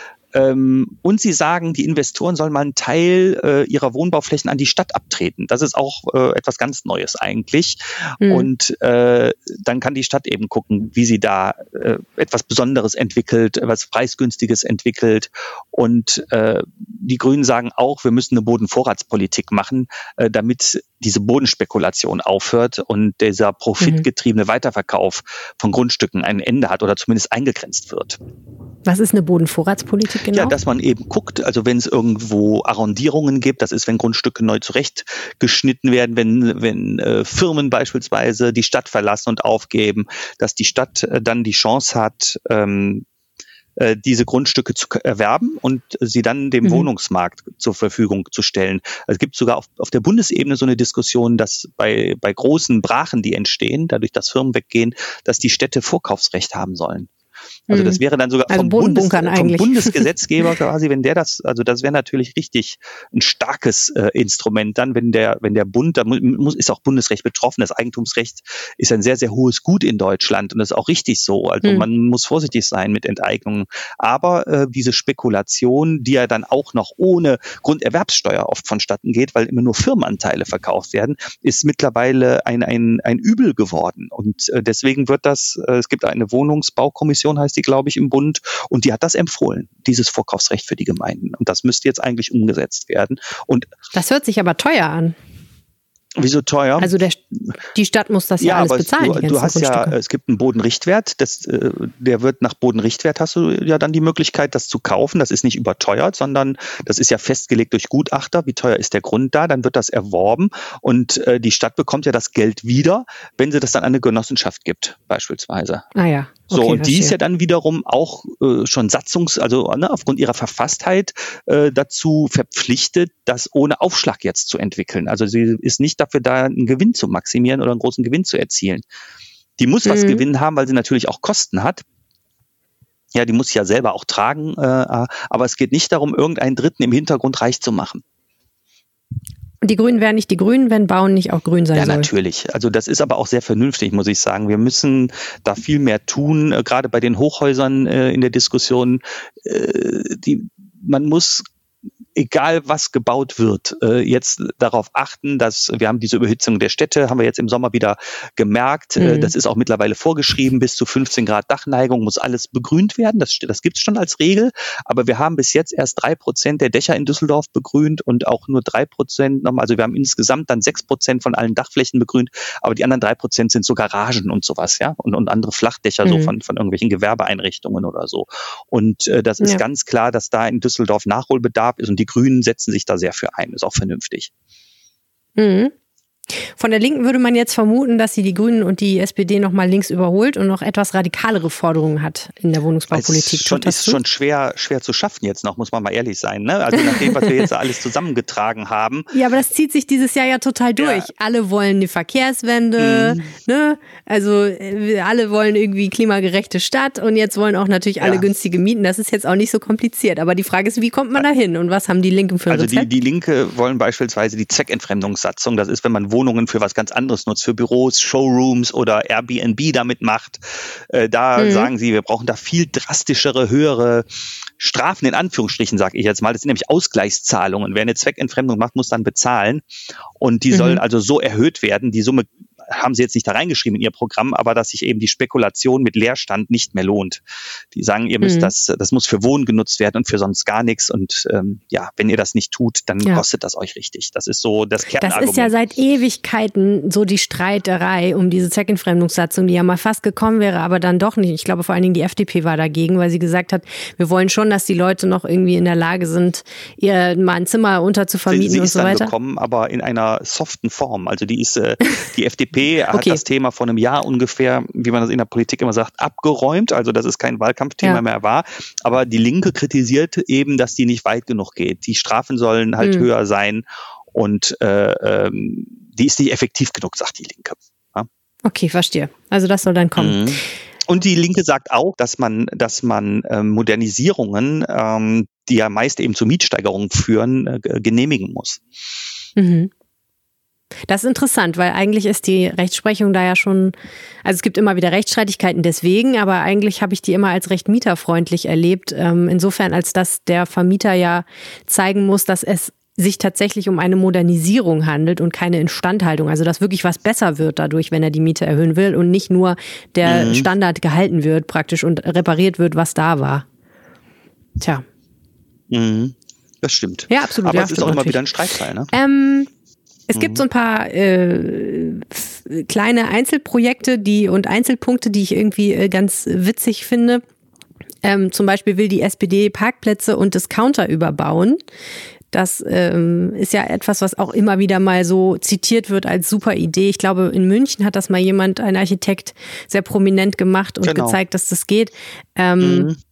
Und sie sagen, die Investoren sollen mal einen Teil ihrer Wohnbauflächen an die Stadt abtreten. Das ist auch etwas ganz Neues eigentlich. Und dann kann die Stadt eben gucken, wie sie da etwas Besonderes entwickelt, etwas Preisgünstiges entwickelt. Und die Grünen sagen auch, wir müssen eine Bodenvorratspolitik machen, damit diese Bodenspekulation aufhört und dieser profitgetriebene Weiterverkauf von Grundstücken ein Ende hat oder zumindest eingegrenzt wird. Was ist eine Bodenvorratspolitik genau? Ja, dass man eben guckt, also wenn es irgendwo Arrondierungen gibt, das ist, wenn Grundstücke neu zurechtgeschnitten werden, wenn Firmen beispielsweise die Stadt verlassen und aufgeben, dass die Stadt dann die Chance hat, diese Grundstücke zu erwerben und sie dann dem Wohnungsmarkt zur Verfügung zu stellen. Es gibt sogar auf der Bundesebene so eine Diskussion, dass bei großen Brachen, die entstehen, dadurch, dass Firmen weggehen, dass die Städte Vorkaufsrecht haben sollen. Also das wäre dann sogar vom Bundesgesetzgeber quasi, wenn der das, also das wäre natürlich richtig ein starkes Instrument dann, wenn der Bund, da ist auch Bundesrecht betroffen, das Eigentumsrecht ist ein sehr, sehr hohes Gut in Deutschland und das ist auch richtig so. Also man muss vorsichtig sein mit Enteignungen. Aber diese Spekulation, die ja dann auch noch ohne Grunderwerbssteuer oft vonstatten geht, weil immer nur Firmenanteile verkauft werden, ist mittlerweile ein Übel geworden. Und deswegen wird das, es gibt eine Wohnungsbaukommission, heißt die, glaube ich, im Bund, und die hat das empfohlen, dieses Vorkaufsrecht für die Gemeinden. Und das müsste jetzt eigentlich umgesetzt werden. Und das hört sich aber teuer an. Wieso teuer? Also die Stadt muss das ja alles bezahlen. Du hast ja, es gibt einen Bodenrichtwert, der wird nach Bodenrichtwert, hast du ja dann die Möglichkeit, das zu kaufen. Das ist nicht überteuert, sondern das ist ja festgelegt durch Gutachter. Wie teuer ist der Grund da? Dann wird das erworben und die Stadt bekommt ja das Geld wieder, wenn sie das dann an eine Genossenschaft gibt, beispielsweise. Ah ja. Okay, so, und die ist ja dann wiederum auch schon aufgrund ihrer Verfasstheit dazu verpflichtet, das ohne Aufschlag jetzt zu entwickeln. Also sie ist nicht dafür da, einen Gewinn zu maximieren oder einen großen Gewinn zu erzielen. Die muss was Gewinn haben, weil sie natürlich auch Kosten hat. Ja, die muss sie ja selber auch tragen, aber es geht nicht darum, irgendeinen Dritten im Hintergrund reich zu machen. Und die Grünen wären nicht die Grünen, wenn Bauen nicht auch grün sein soll. Ja, natürlich. Also das ist aber auch sehr vernünftig, muss ich sagen. Wir müssen da viel mehr tun, gerade bei den Hochhäusern in der Diskussion. Man muss, egal was gebaut wird, jetzt darauf achten, dass wir haben diese Überhitzung der Städte, haben wir jetzt im Sommer wieder gemerkt. Das ist auch mittlerweile vorgeschrieben, bis zu 15 Grad Dachneigung muss alles begrünt werden. Das gibt es schon als Regel, aber wir haben bis jetzt erst 3% der Dächer in Düsseldorf begrünt und auch nur 3%, also wir haben insgesamt dann 6% von allen Dachflächen begrünt, aber die anderen 3% sind so Garagen und sowas, ja, und andere Flachdächer so von irgendwelchen Gewerbeeinrichtungen oder so. Und das ist ganz klar, dass da in Düsseldorf Nachholbedarf ist und die Grünen setzen sich da sehr für ein, ist auch vernünftig. Von der Linken würde man jetzt vermuten, dass sie die Grünen und die SPD noch mal links überholt und noch etwas radikalere Forderungen hat in der Wohnungsbaupolitik. Ist schon schwer zu schaffen jetzt noch, muss man mal ehrlich sein. Ne? Also nach dem, was wir jetzt alles zusammengetragen haben. Ja, aber das zieht sich dieses Jahr ja total durch. Ja. Alle wollen eine Verkehrswende, ne? Also alle wollen irgendwie klimagerechte Stadt und jetzt wollen auch natürlich alle günstige Mieten. Das ist jetzt auch nicht so kompliziert. Aber die Frage ist, wie kommt man da hin und was haben die Linken für ein Rezept? Also die Linke wollen beispielsweise die Zweckentfremdungssatzung. Das ist, wenn man Wohnungen für was ganz anderes nutzt, für Büros, Showrooms oder Airbnb damit macht. Da sagen sie, wir brauchen da viel drastischere, höhere Strafen, in Anführungsstrichen, sage ich jetzt mal. Das sind nämlich Ausgleichszahlungen. Wer eine Zweckentfremdung macht, muss dann bezahlen. Und die sollen also so erhöht werden. Die Summe haben sie jetzt nicht da reingeschrieben in ihr Programm, aber dass sich eben die Spekulation mit Leerstand nicht mehr lohnt. Die sagen, ihr müsst das muss für Wohnen genutzt werden und für sonst gar nichts. Und wenn ihr das nicht tut, dann kostet das euch richtig. Das ist so das Kernargument. Das ist ja seit Ewigkeiten so die Streiterei um diese Zweckentfremdungssatzung, die ja mal fast gekommen wäre, aber dann doch nicht. Ich glaube, vor allen Dingen die FDP war dagegen, weil sie gesagt hat, wir wollen schon, dass die Leute noch irgendwie in der Lage sind, ihr mal ein Zimmer unterzuvermieten und so weiter. Sie ist dann gekommen, aber in einer soften Form. Also die FDP hat das Thema vor einem Jahr ungefähr, wie man das in der Politik immer sagt, abgeräumt. Also dass es kein Wahlkampfthema mehr war. Aber die Linke kritisiert eben, dass die nicht weit genug geht. Die Strafen sollen halt höher sein und die ist nicht effektiv genug, sagt die Linke. Ja? Okay, verstehe. Also das soll dann kommen. Und die Linke sagt auch, dass man Modernisierungen, die ja meist eben zu Mietsteigerungen führen, genehmigen muss. Das ist interessant, weil eigentlich ist die Rechtsprechung da ja schon, also es gibt immer wieder Rechtsstreitigkeiten deswegen, aber eigentlich habe ich die immer als recht mieterfreundlich erlebt. Insofern, als dass der Vermieter ja zeigen muss, dass es sich tatsächlich um eine Modernisierung handelt und keine Instandhaltung. Also dass wirklich was besser wird dadurch, wenn er die Miete erhöhen will und nicht nur der Standard gehalten wird praktisch und repariert wird, was da war. Tja. Das stimmt. Ja, absolut. Aber ja, es ist auch immer wieder ein Streitfall, ne? Es gibt so ein paar kleine Einzelprojekte und Einzelpunkte, die ich irgendwie ganz witzig finde. Zum Beispiel will die SPD Parkplätze und Discounter überbauen. Das ist ja etwas, was auch immer wieder mal so zitiert wird als super Idee. Ich glaube, in München hat das mal ein Architekt, sehr prominent gemacht und gezeigt, dass das geht.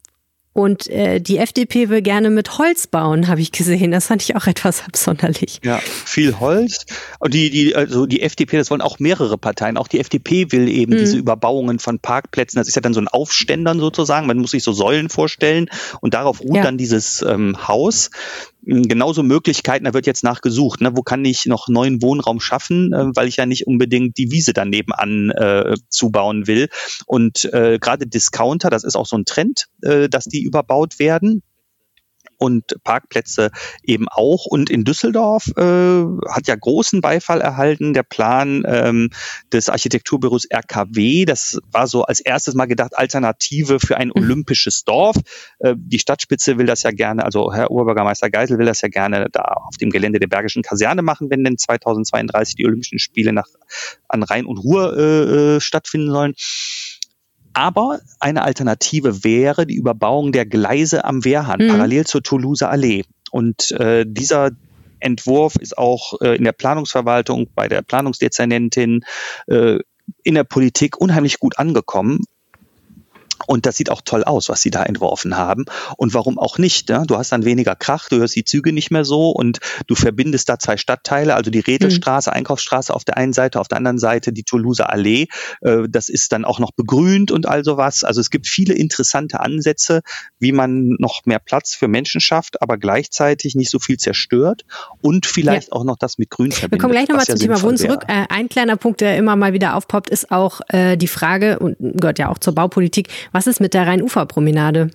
Und die FDP will gerne mit Holz bauen, habe ich gesehen. Das fand ich auch etwas absonderlich. Ja, viel Holz. Und die FDP, das wollen auch mehrere Parteien. Auch die FDP will eben diese Überbauungen von Parkplätzen. Das ist ja dann so ein Aufständern sozusagen. Man muss sich so Säulen vorstellen und darauf ruht dann dieses Haus. Genauso Möglichkeiten, da wird jetzt nachgesucht, ne? Wo kann ich noch neuen Wohnraum schaffen, weil ich ja nicht unbedingt die Wiese dann nebenan zubauen will. Und gerade Discounter, das ist auch so ein Trend, dass die überbaut werden. Und Parkplätze eben auch. Und in Düsseldorf hat ja großen Beifall erhalten der Plan des Architekturbüros RKW. Das war so als erstes mal gedacht, Alternative für ein olympisches Dorf. Die Stadtspitze will das ja gerne, also Herr Oberbürgermeister Geisel will das ja gerne da auf dem Gelände der Bergischen Kaserne machen, wenn denn 2032 die Olympischen Spiele an Rhein und Ruhr stattfinden sollen. Aber eine Alternative wäre die Überbauung der Gleise am Wehrhahn, parallel zur Toulouser Allee. Und dieser Entwurf ist auch in der Planungsverwaltung, bei der Planungsdezernentin, in der Politik unheimlich gut angekommen. Und das sieht auch toll aus, was sie da entworfen haben. Und warum auch nicht? Ne? Du hast dann weniger Krach, du hörst die Züge nicht mehr so und du verbindest da zwei Stadtteile, also die Rädelstraße, Einkaufsstraße auf der einen Seite, auf der anderen Seite die Toulouser Allee. Das ist dann auch noch begrünt und all sowas. Also es gibt viele interessante Ansätze, wie man noch mehr Platz für Menschen schafft, aber gleichzeitig nicht so viel zerstört und vielleicht auch noch das mit Grün verbindet. Wir kommen gleich nochmal zum Thema Wohnen zurück. Ein kleiner Punkt, der immer mal wieder aufpoppt, ist auch die Frage, und gehört ja auch zur Baupolitik, was ist mit der Rhein-Ufer-Promenade?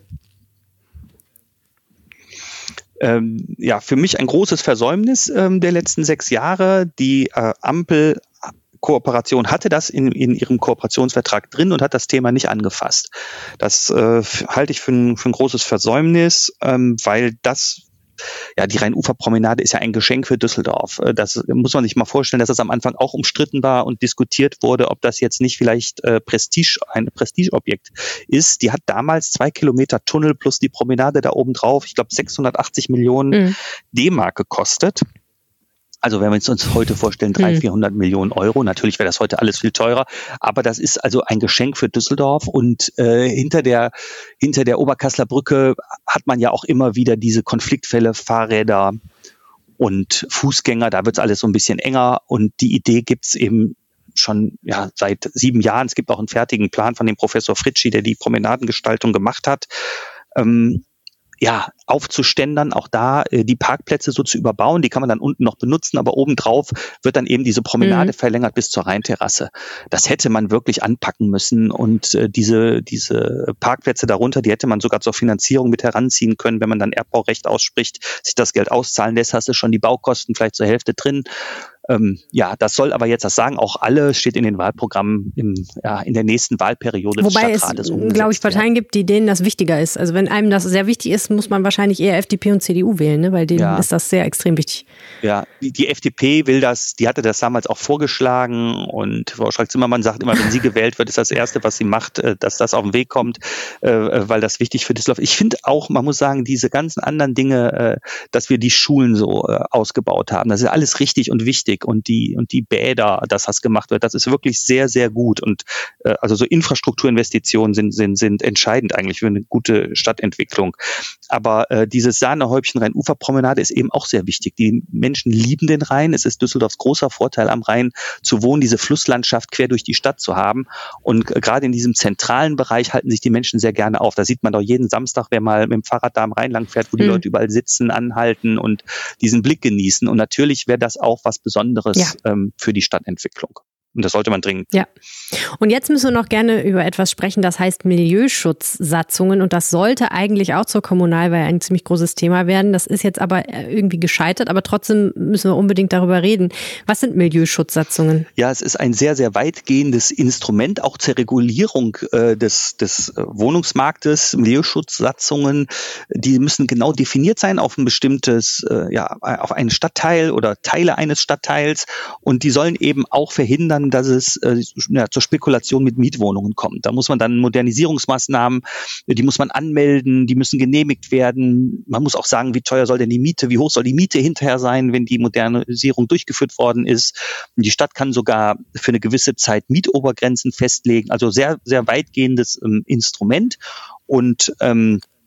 Ja, für mich ein großes Versäumnis der letzten 6 Jahre. Die Ampel-Kooperation hatte das in ihrem Kooperationsvertrag drin und hat das Thema nicht angefasst. Das halte ich für ein großes Versäumnis, weil die Rhein-Ufer-Promenade ist ja ein Geschenk für Düsseldorf. Das muss man sich mal vorstellen, dass das am Anfang auch umstritten war und diskutiert wurde, ob das jetzt nicht vielleicht ein Prestigeobjekt ist. Die hat damals 2 Kilometer Tunnel plus die Promenade da oben drauf, ich glaube 680 Millionen D-Mark gekostet. Also wenn wir uns heute vorstellen, 300-400 Millionen Euro, natürlich wäre das heute alles viel teurer, aber das ist also ein Geschenk für Düsseldorf und hinter der Oberkassler Brücke hat man ja auch immer wieder diese Konfliktfälle, Fahrräder und Fußgänger, da wird es alles so ein bisschen enger und die Idee gibt's eben schon seit 7 Jahren. Es gibt auch einen fertigen Plan von dem Professor Fritschi, der die Promenadengestaltung gemacht hat. Aufzuständern, auch da die Parkplätze so zu überbauen, die kann man dann unten noch benutzen, aber obendrauf wird dann eben diese Promenade verlängert bis zur Rheinterrasse. Das hätte man wirklich anpacken müssen und diese Parkplätze darunter, die hätte man sogar zur Finanzierung mit heranziehen können, wenn man dann Erbbaurecht ausspricht, sich das Geld auszahlen lässt, hast du schon die Baukosten vielleicht zur Hälfte drin. Das soll aber jetzt, das sagen auch alle, steht in den Wahlprogrammen in der nächsten Wahlperiode des Stadtrates. Wobei es, glaube ich, Parteien gibt, denen das wichtiger ist. Also wenn einem das sehr wichtig ist, muss man wahrscheinlich eher FDP und CDU wählen, ne? Weil denen ist das sehr extrem wichtig. Ja, die FDP will das, die hatte das damals auch vorgeschlagen und Frau Strack-Zimmermann sagt immer, wenn sie gewählt wird, ist das Erste, was sie macht, dass das auf den Weg kommt, weil das wichtig für Düsseldorf ist. Ich finde auch, man muss sagen, diese ganzen anderen Dinge, dass wir die Schulen so ausgebaut haben, das ist alles richtig und wichtig. Und die Bäder, dass das gemacht wird, das ist wirklich sehr, sehr gut. Und also so Infrastrukturinvestitionen sind entscheidend eigentlich für eine gute Stadtentwicklung. Aber dieses Sahnehäubchen Rhein-Ufer-Promenade ist eben auch sehr wichtig. Die Menschen lieben den Rhein. Es ist Düsseldorfs großer Vorteil am Rhein zu wohnen, diese Flusslandschaft quer durch die Stadt zu haben. Und gerade in diesem zentralen Bereich halten sich die Menschen sehr gerne auf. Da sieht man doch jeden Samstag, wer mal mit dem Fahrrad da am Rhein lang fährt, wo die Leute überall sitzen, anhalten und diesen Blick genießen. Und natürlich wäre das auch was Besonderes für die Stadtentwicklung. Und das sollte man dringend. Ja. Und jetzt müssen wir noch gerne über etwas sprechen, das heißt Milieuschutzsatzungen. Und das sollte eigentlich auch zur Kommunalwahl ein ziemlich großes Thema werden. Das ist jetzt aber irgendwie gescheitert. Aber trotzdem müssen wir unbedingt darüber reden. Was sind Milieuschutzsatzungen? Ja, es ist ein sehr, sehr weitgehendes Instrument, auch zur Regulierung des Wohnungsmarktes. Milieuschutzsatzungen, die müssen genau definiert sein auf ein bestimmtes, auf einen Stadtteil oder Teile eines Stadtteils. Und die sollen eben auch verhindern, dass es zur Spekulation mit Mietwohnungen kommt. Da muss man dann Modernisierungsmaßnahmen, die muss man anmelden, die müssen genehmigt werden. Man muss auch sagen, wie teuer soll denn die Miete, wie hoch soll die Miete hinterher sein, wenn die Modernisierung durchgeführt worden ist. Und die Stadt kann sogar für eine gewisse Zeit Mietobergrenzen festlegen. Also sehr, sehr weitgehendes Instrument. Und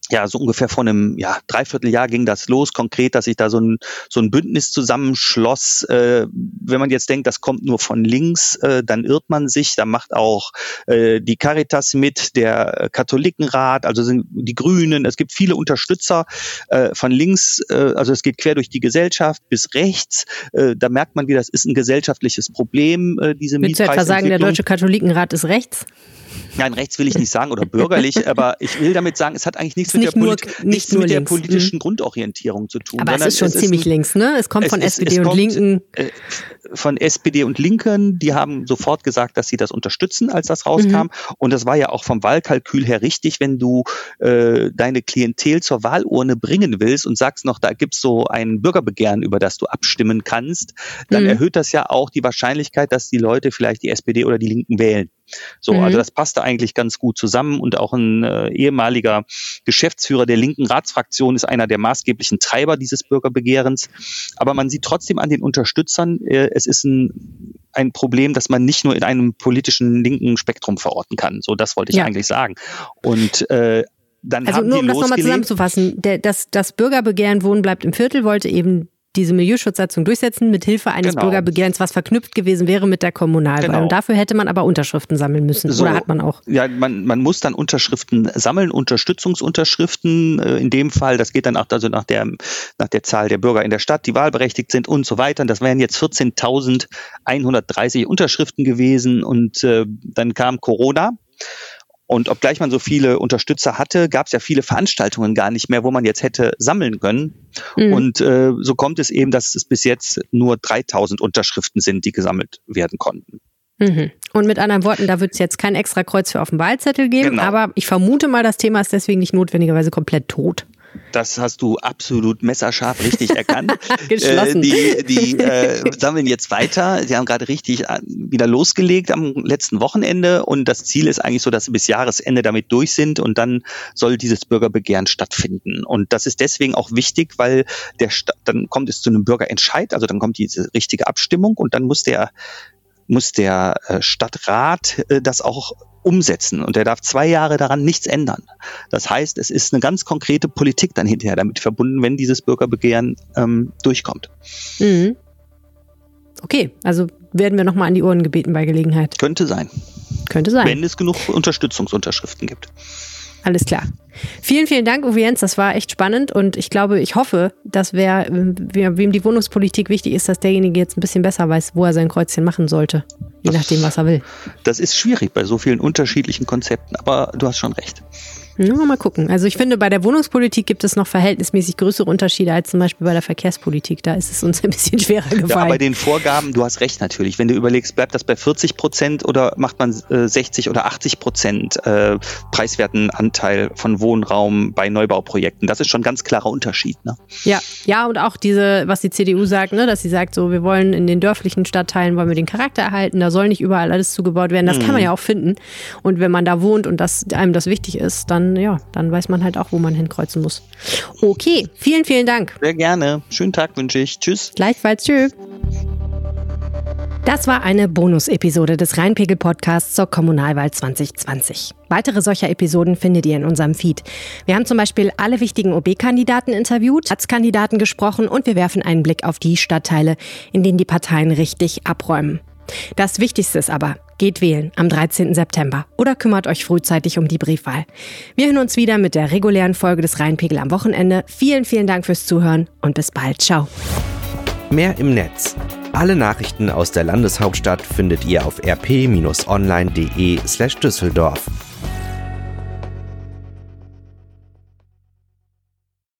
so ungefähr vor einem Dreivierteljahr ging das los, konkret, dass sich da so ein Bündnis zusammenschloss. Wenn man jetzt denkt, das kommt nur von links, dann irrt man sich. Da macht auch die Caritas mit, der Katholikenrat, also sind die Grünen. Es gibt viele Unterstützer von links, also es geht quer durch die Gesellschaft bis rechts. Da merkt man, wie das ist ein gesellschaftliches Problem, diese Mietpreisentwicklung. Willst du etwa sagen, der Deutsche Katholikenrat ist rechts? Nein, rechts will ich nicht sagen oder bürgerlich, aber ich will damit sagen, es hat eigentlich nichts mit der politischen Grundorientierung zu tun. Aber es ist schon ziemlich links, ne? Es kommt von SPD und Linken. Von SPD und Linken, die haben sofort gesagt, dass sie das unterstützen, als das rauskam. Und das war ja auch vom Wahlkalkül her richtig, wenn du deine Klientel zur Wahlurne bringen willst und sagst noch, da gibt's so ein Bürgerbegehren, über das du abstimmen kannst, dann erhöht das ja auch die Wahrscheinlichkeit, dass die Leute vielleicht die SPD oder die Linken wählen. So, also das passte eigentlich ganz gut zusammen und auch ein ehemaliger Geschäftsführer der linken Ratsfraktion ist einer der maßgeblichen Treiber dieses Bürgerbegehrens. Aber man sieht trotzdem an den Unterstützern, es ist ein Problem, das man nicht nur in einem politischen linken Spektrum verorten kann. So, das wollte ich eigentlich sagen. Und dann also haben nur die um das nochmal zusammenzufassen, das Bürgerbegehren Wohnen bleibt im Viertel wollte eben diese Milieuschutzsatzung durchsetzen, mit Hilfe eines Bürgerbegehrens, was verknüpft gewesen wäre mit der Kommunalwahl. Genau. Und dafür hätte man aber Unterschriften sammeln müssen. So, oder hat man auch? Ja, man muss dann Unterschriften sammeln, Unterstützungsunterschriften. In dem Fall, das geht dann auch also nach der Zahl der Bürger in der Stadt, die wahlberechtigt sind und so weiter. Das wären jetzt 14.130 Unterschriften gewesen und dann kam Corona. Und obgleich man so viele Unterstützer hatte, gab es ja viele Veranstaltungen gar nicht mehr, wo man jetzt hätte sammeln können. Und so kommt es eben, dass es bis jetzt nur 3.000 Unterschriften sind, die gesammelt werden konnten. Und mit anderen Worten, da wird es jetzt kein extra Kreuz für auf dem Wahlzettel geben, aber ich vermute mal, das Thema ist deswegen nicht notwendigerweise komplett tot. Das hast du absolut messerscharf richtig erkannt. Geschlossen. Die sammeln jetzt weiter. Sie haben gerade richtig wieder losgelegt am letzten Wochenende und das Ziel ist eigentlich so, dass sie bis Jahresende damit durch sind und dann soll dieses Bürgerbegehren stattfinden. Und das ist deswegen auch wichtig, weil dann kommt es zu einem Bürgerentscheid, also dann kommt diese richtige Abstimmung und dann muss der Stadtrat das auch umsetzen und der darf 2 Jahre daran nichts ändern. Das heißt, es ist eine ganz konkrete Politik dann hinterher damit verbunden, wenn dieses Bürgerbegehren durchkommt. Okay, also werden wir nochmal an die Ohren gebeten bei Gelegenheit. Könnte sein. Wenn es genug Unterstützungsunterschriften gibt. Alles klar. Vielen, vielen Dank, Uwe Jens. Das war echt spannend und ich hoffe, dass wem die Wohnungspolitik wichtig ist, dass derjenige jetzt ein bisschen besser weiß, wo er sein Kreuzchen machen sollte. Je nachdem, was er will. Das ist schwierig bei so vielen unterschiedlichen Konzepten, aber du hast schon recht. Ja, mal gucken. Also ich finde, bei der Wohnungspolitik gibt es noch verhältnismäßig größere Unterschiede als zum Beispiel bei der Verkehrspolitik. Da ist es uns ein bisschen schwerer gefallen. Ja, bei den Vorgaben, du hast recht natürlich. Wenn du überlegst, bleibt das bei 40% oder macht man 60 oder 80% preiswerten Anteil von Wohnraum bei Neubauprojekten? Das ist schon ein ganz klarer Unterschied. Ne? Ja, und auch was die CDU sagt, ne, dass sie sagt, so, wir wollen in den dörflichen Stadtteilen wollen wir den Charakter erhalten, da soll nicht überall alles zugebaut werden. Das kann man ja auch finden. Und wenn man da wohnt und einem das wichtig ist, dann weiß man halt auch, wo man hinkreuzen muss. Okay, vielen, vielen Dank. Sehr gerne. Schönen Tag wünsche ich. Tschüss. Gleichfalls. Tschüss. Das war eine Bonus-Episode des Rheinpegel-Podcasts zur Kommunalwahl 2020. Weitere solcher Episoden findet ihr in unserem Feed. Wir haben zum Beispiel alle wichtigen OB-Kandidaten interviewt, Ratskandidaten gesprochen und wir werfen einen Blick auf die Stadtteile, in denen die Parteien richtig abräumen. Das Wichtigste ist aber, geht wählen am 13. September oder kümmert euch frühzeitig um die Briefwahl. Wir hören uns wieder mit der regulären Folge des Rheinpegel am Wochenende. Vielen, vielen Dank fürs Zuhören und bis bald. Ciao. Mehr im Netz. Alle Nachrichten aus der Landeshauptstadt findet ihr auf rp-online.de/Düsseldorf.